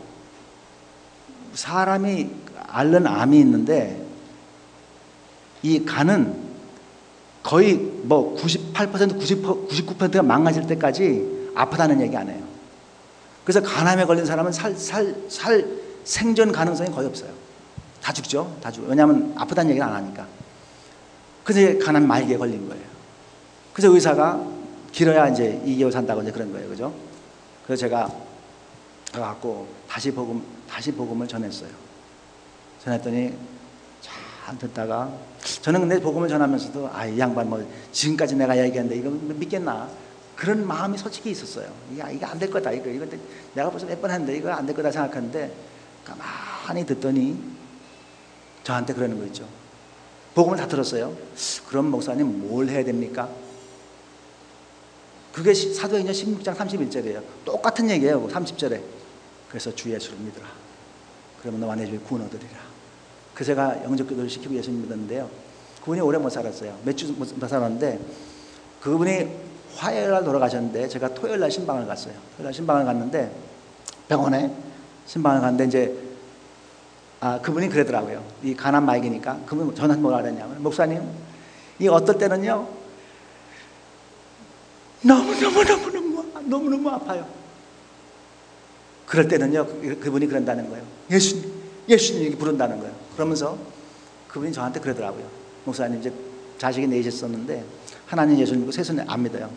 사람이 앓는 암이 있는데 이 간은 거의 뭐 구십팔 퍼센트, 구십구 퍼센트가 망가질 때까지 아프다는 얘기 안 해요. 그래서 간암에 걸린 사람은 살, 살, 살 생존 가능성이 거의 없어요. 다 죽죠. 다 죽어요. 왜냐하면 아프다는 얘기를 안 하니까. 그래서 간암 말기에 걸린 거예요. 그래서 의사가 길어야 이제 이 개월 산다고 이제 그런 거예요. 그죠? 그래서 제가 가갖고 다시 복음, 다시 복음을 전했어요. 전했더니 잘 듣다가 저는 근데 복음을 전하면서도 아, 이 양반 뭐 지금까지 내가 얘기했는데 이거 믿겠나? 그런 마음이 솔직히 있었어요. 이게, 이게 안 될 거다. 이거, 이거 내가 벌써 몇 번 했는데 이거 안 될 거다 생각하는데 가만히 듣더니 저한테 그러는 거 있죠. 복음을 다 들었어요. 그럼 목사님 뭘 해야 됩니까? 그게 사도행전 십육 장 삼십일 절이에요. 똑같은 얘기예요. 삼십 절에. 그래서 주 예수를 믿으라. 그러면 너와 내 집에 구원 얻으리라. 그 제가 영접기도를 시키고 예수님 믿었는데요. 그분이 오래 못 살았어요. 몇 주 못 살았는데 그분이 화요일 날 돌아가셨는데 제가 토요일 날 신방을 갔어요. 토요일 날 신방을 갔는데 병원에 신방을 갔는데 이제 아 그분이 그러더라고요. 이 간암 말기니까 그분 저한테 뭐라 그랬냐면 목사님 이 어떨 때는요 너무 너무 너무 너무 너무 너무 아파요. 그럴 때는요 그분이 그런다는 거예요. 예수님 예수님 이렇게 부른다는 거예요. 그러면서 그분이 저한테 그러더라고요. 목사님 이제 자식이 넷이었었는데 하나님 예수님 믿고 셋은 안 믿어요.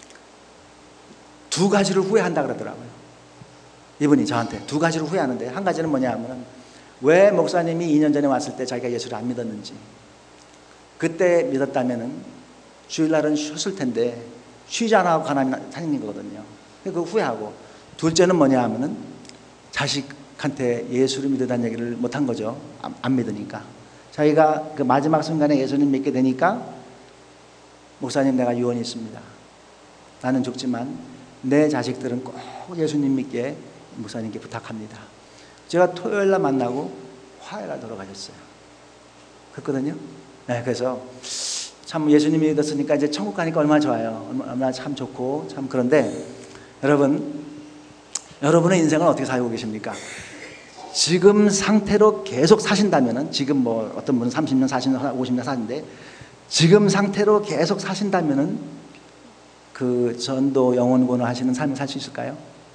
두 가지를 후회한다 그러더라고요. 이분이 저한테 두 가지를 후회하는데 한 가지는 뭐냐 하면 왜 목사님이 이 년 전에 왔을 때 자기가 예수를 안 믿었는지 그때 믿었다면은 주일날은 쉬었을 텐데 쉬지 않아 하고 간암이 생긴 거거든요. 그거 후회하고 둘째는 뭐냐 하면은 자식한테 예수를 믿으라는 얘기를 못한 거죠. 안, 안 믿으니까 자기가 그 마지막 순간에 예수님 믿게 되니까 목사님 내가 유언이 있습니다. 나는 죽지만 내 자식들은 꼭 예수님 믿게 목사님께 부탁합니다. 제가 토요일날 만나고 화요일날 돌아가셨어요. 그랬거든요. 네, 그래서 참 예수님이 믿었으니까 이제 천국 가니까 얼마나 좋아요. 얼마나 참 좋고 참 그런데 여러분 여러분의 인생을 어떻게 살고 계십니까? 지금 상태로 계속 사신다면은 지금 뭐 어떤 분은 삼십 년, 사십 년, 오십 년 사는데 지금 상태로 계속 사신다면은 그 전도 영혼군을 하시는 삶을 살 수 있을까요?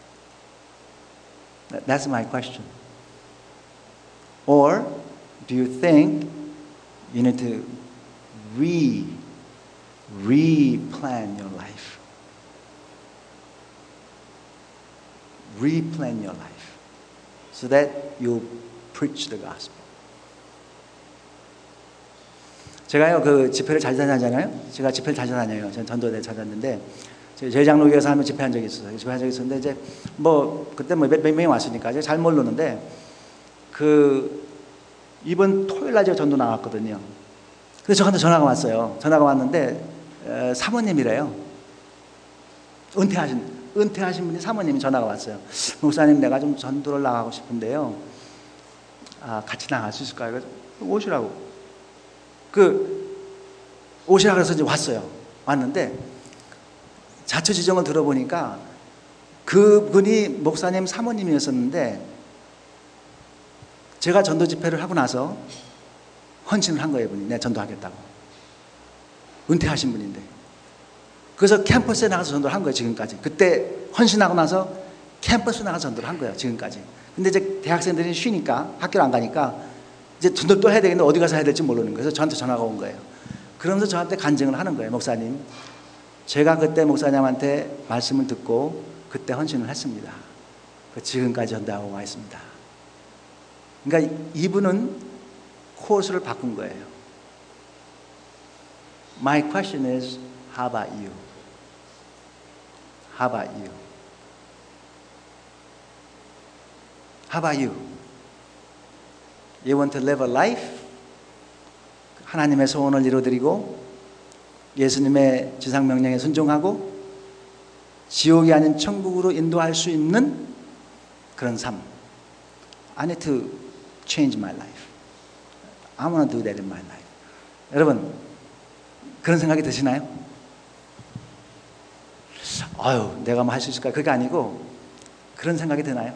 That's my question. Or do you think you need to re replan your life? Replan your life so that you preach the gospel. 제가요 그 집회를 자주 다니잖아요. 제가 집회를 자주 다녀요. 저는 전도대 찾았는데 저희 장로교에서 한번 집회한 적이 있었어요. 집회한 적이 있었는데 이제 뭐 그때 뭐 몇 명이 왔으니까 제가 잘 모르는데 그 이번 토요일 날 제가 전도 나왔거든요. 그래서 저한테 전화가 왔어요. 전화가 왔는데 에, 사모님이래요. 은퇴하신 은퇴하신 분이 사모님이 전화가 왔어요. 목사님 내가 좀 전도를 나가고 싶은데요. 아 같이 나갈 수 있을까요? 그래서 오시라고. 그 오시라 그래서 이제 왔어요. 왔는데 자초지종을 들어보니까 그분이 목사님 사모님이었었는데 제가 전도 집회를 하고 나서 헌신을 한 거예요. 분이 내가 전도하겠다고. 은퇴하신 분인데. 그래서 캠퍼스에 나가서 전도를 한 거예요. 지금까지. 그때 헌신하고 나서 캠퍼스에 나가서 전도를 한 거예요. 지금까지. 근데 이제 대학생들이 쉬니까 학교를 안 가니까 이제 전도를 또 해야 되겠는데 어디 가서 해야 될지 모르는 거예요. 그래서 저한테 전화가 온 거예요. 그러면서 저한테 간증을 하는 거예요. 목사님, 제가 그때 목사님한테 말씀을 듣고 그때 헌신을 했습니다. 지금까지 전도하고 와 있습니다. 그러니까 이분은 코스를 바꾼 거예요. My question is, how about you? How about you? How about you? You want to live a life? 하나님의 소원을 이루어드리고 예수님의 지상명령에 순종하고 지옥이 아닌 천국으로 인도할 수 있는 그런 삶. I need to change my life. I want to do that in my life. 여러분, 그런 생각이 드시나요? 아유, 내가 뭐 할 수 있을까? 그게 아니고 그런 생각이 드나요?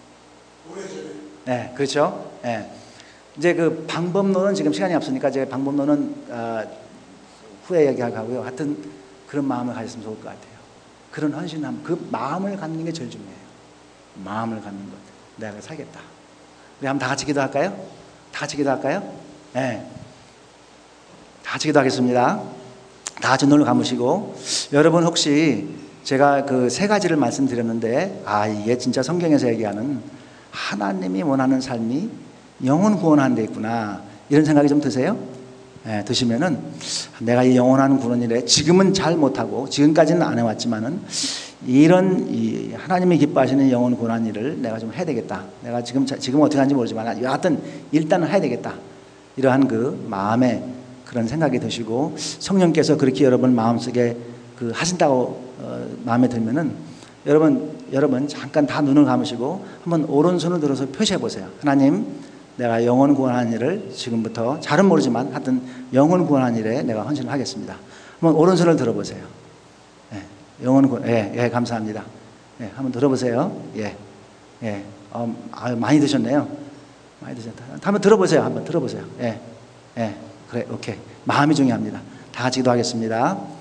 네, 그렇죠. 네. 이제 그 방법론은 지금 시간이 없으니까 제가 방법론은 어, 후에 얘기하고요. 하여튼 그런 마음을 가졌으면 좋을 것 같아요. 그런 헌신함, 그 마음을 갖는 게 제일 중요해요. 마음을 갖는 것. 내가 살겠다. 우리 한번 다 같이 기도할까요? 다 같이 기도할까요? 네. 다 같이 기도하겠습니다. 다 같이 눈을 감으시고, 여러분 혹시 제가 그 세 가지를 말씀드렸는데, 아, 이게 진짜 성경에서 얘기하는 하나님이 원하는 삶이 영혼 구원하는 데 있구나, 이런 생각이 좀 드세요? 네, 드시면은 내가 이 영원한 구원 일에 지금은 잘 못하고 지금까지는 안 해왔지만은 이런 이 하나님이 기뻐하시는 영혼 구원한 일을 내가 좀 해야 되겠다. 내가 지금 지금 어떻게 하는지 모르지만 여하튼 일단은 해야 되겠다. 이러한 그 마음에 그런 생각이 드시고 성령께서 그렇게 여러분 마음속에 그 하신다고 어, 마음에 들면은 여러분 여러분 잠깐 다 눈을 감으시고 한번 오른손을 들어서 표시해 보세요. 하나님, 내가 영혼 구원하는 일을 지금부터 잘은 모르지만 하여튼 영혼 구원하는 일에 내가 헌신을 하겠습니다. 한번 오른손을 들어보세요. 예, 영혼 구원, 예, 예, 감사합니다. 예, 한번 들어보세요. 예, 예, 어, 아유, 많이 드셨네요. 많이 드셨다. 한번 들어보세요. 한번 들어보세요. 예, 예, 그래, 오케이. 마음이 중요합니다. 다 같이 기도하겠습니다.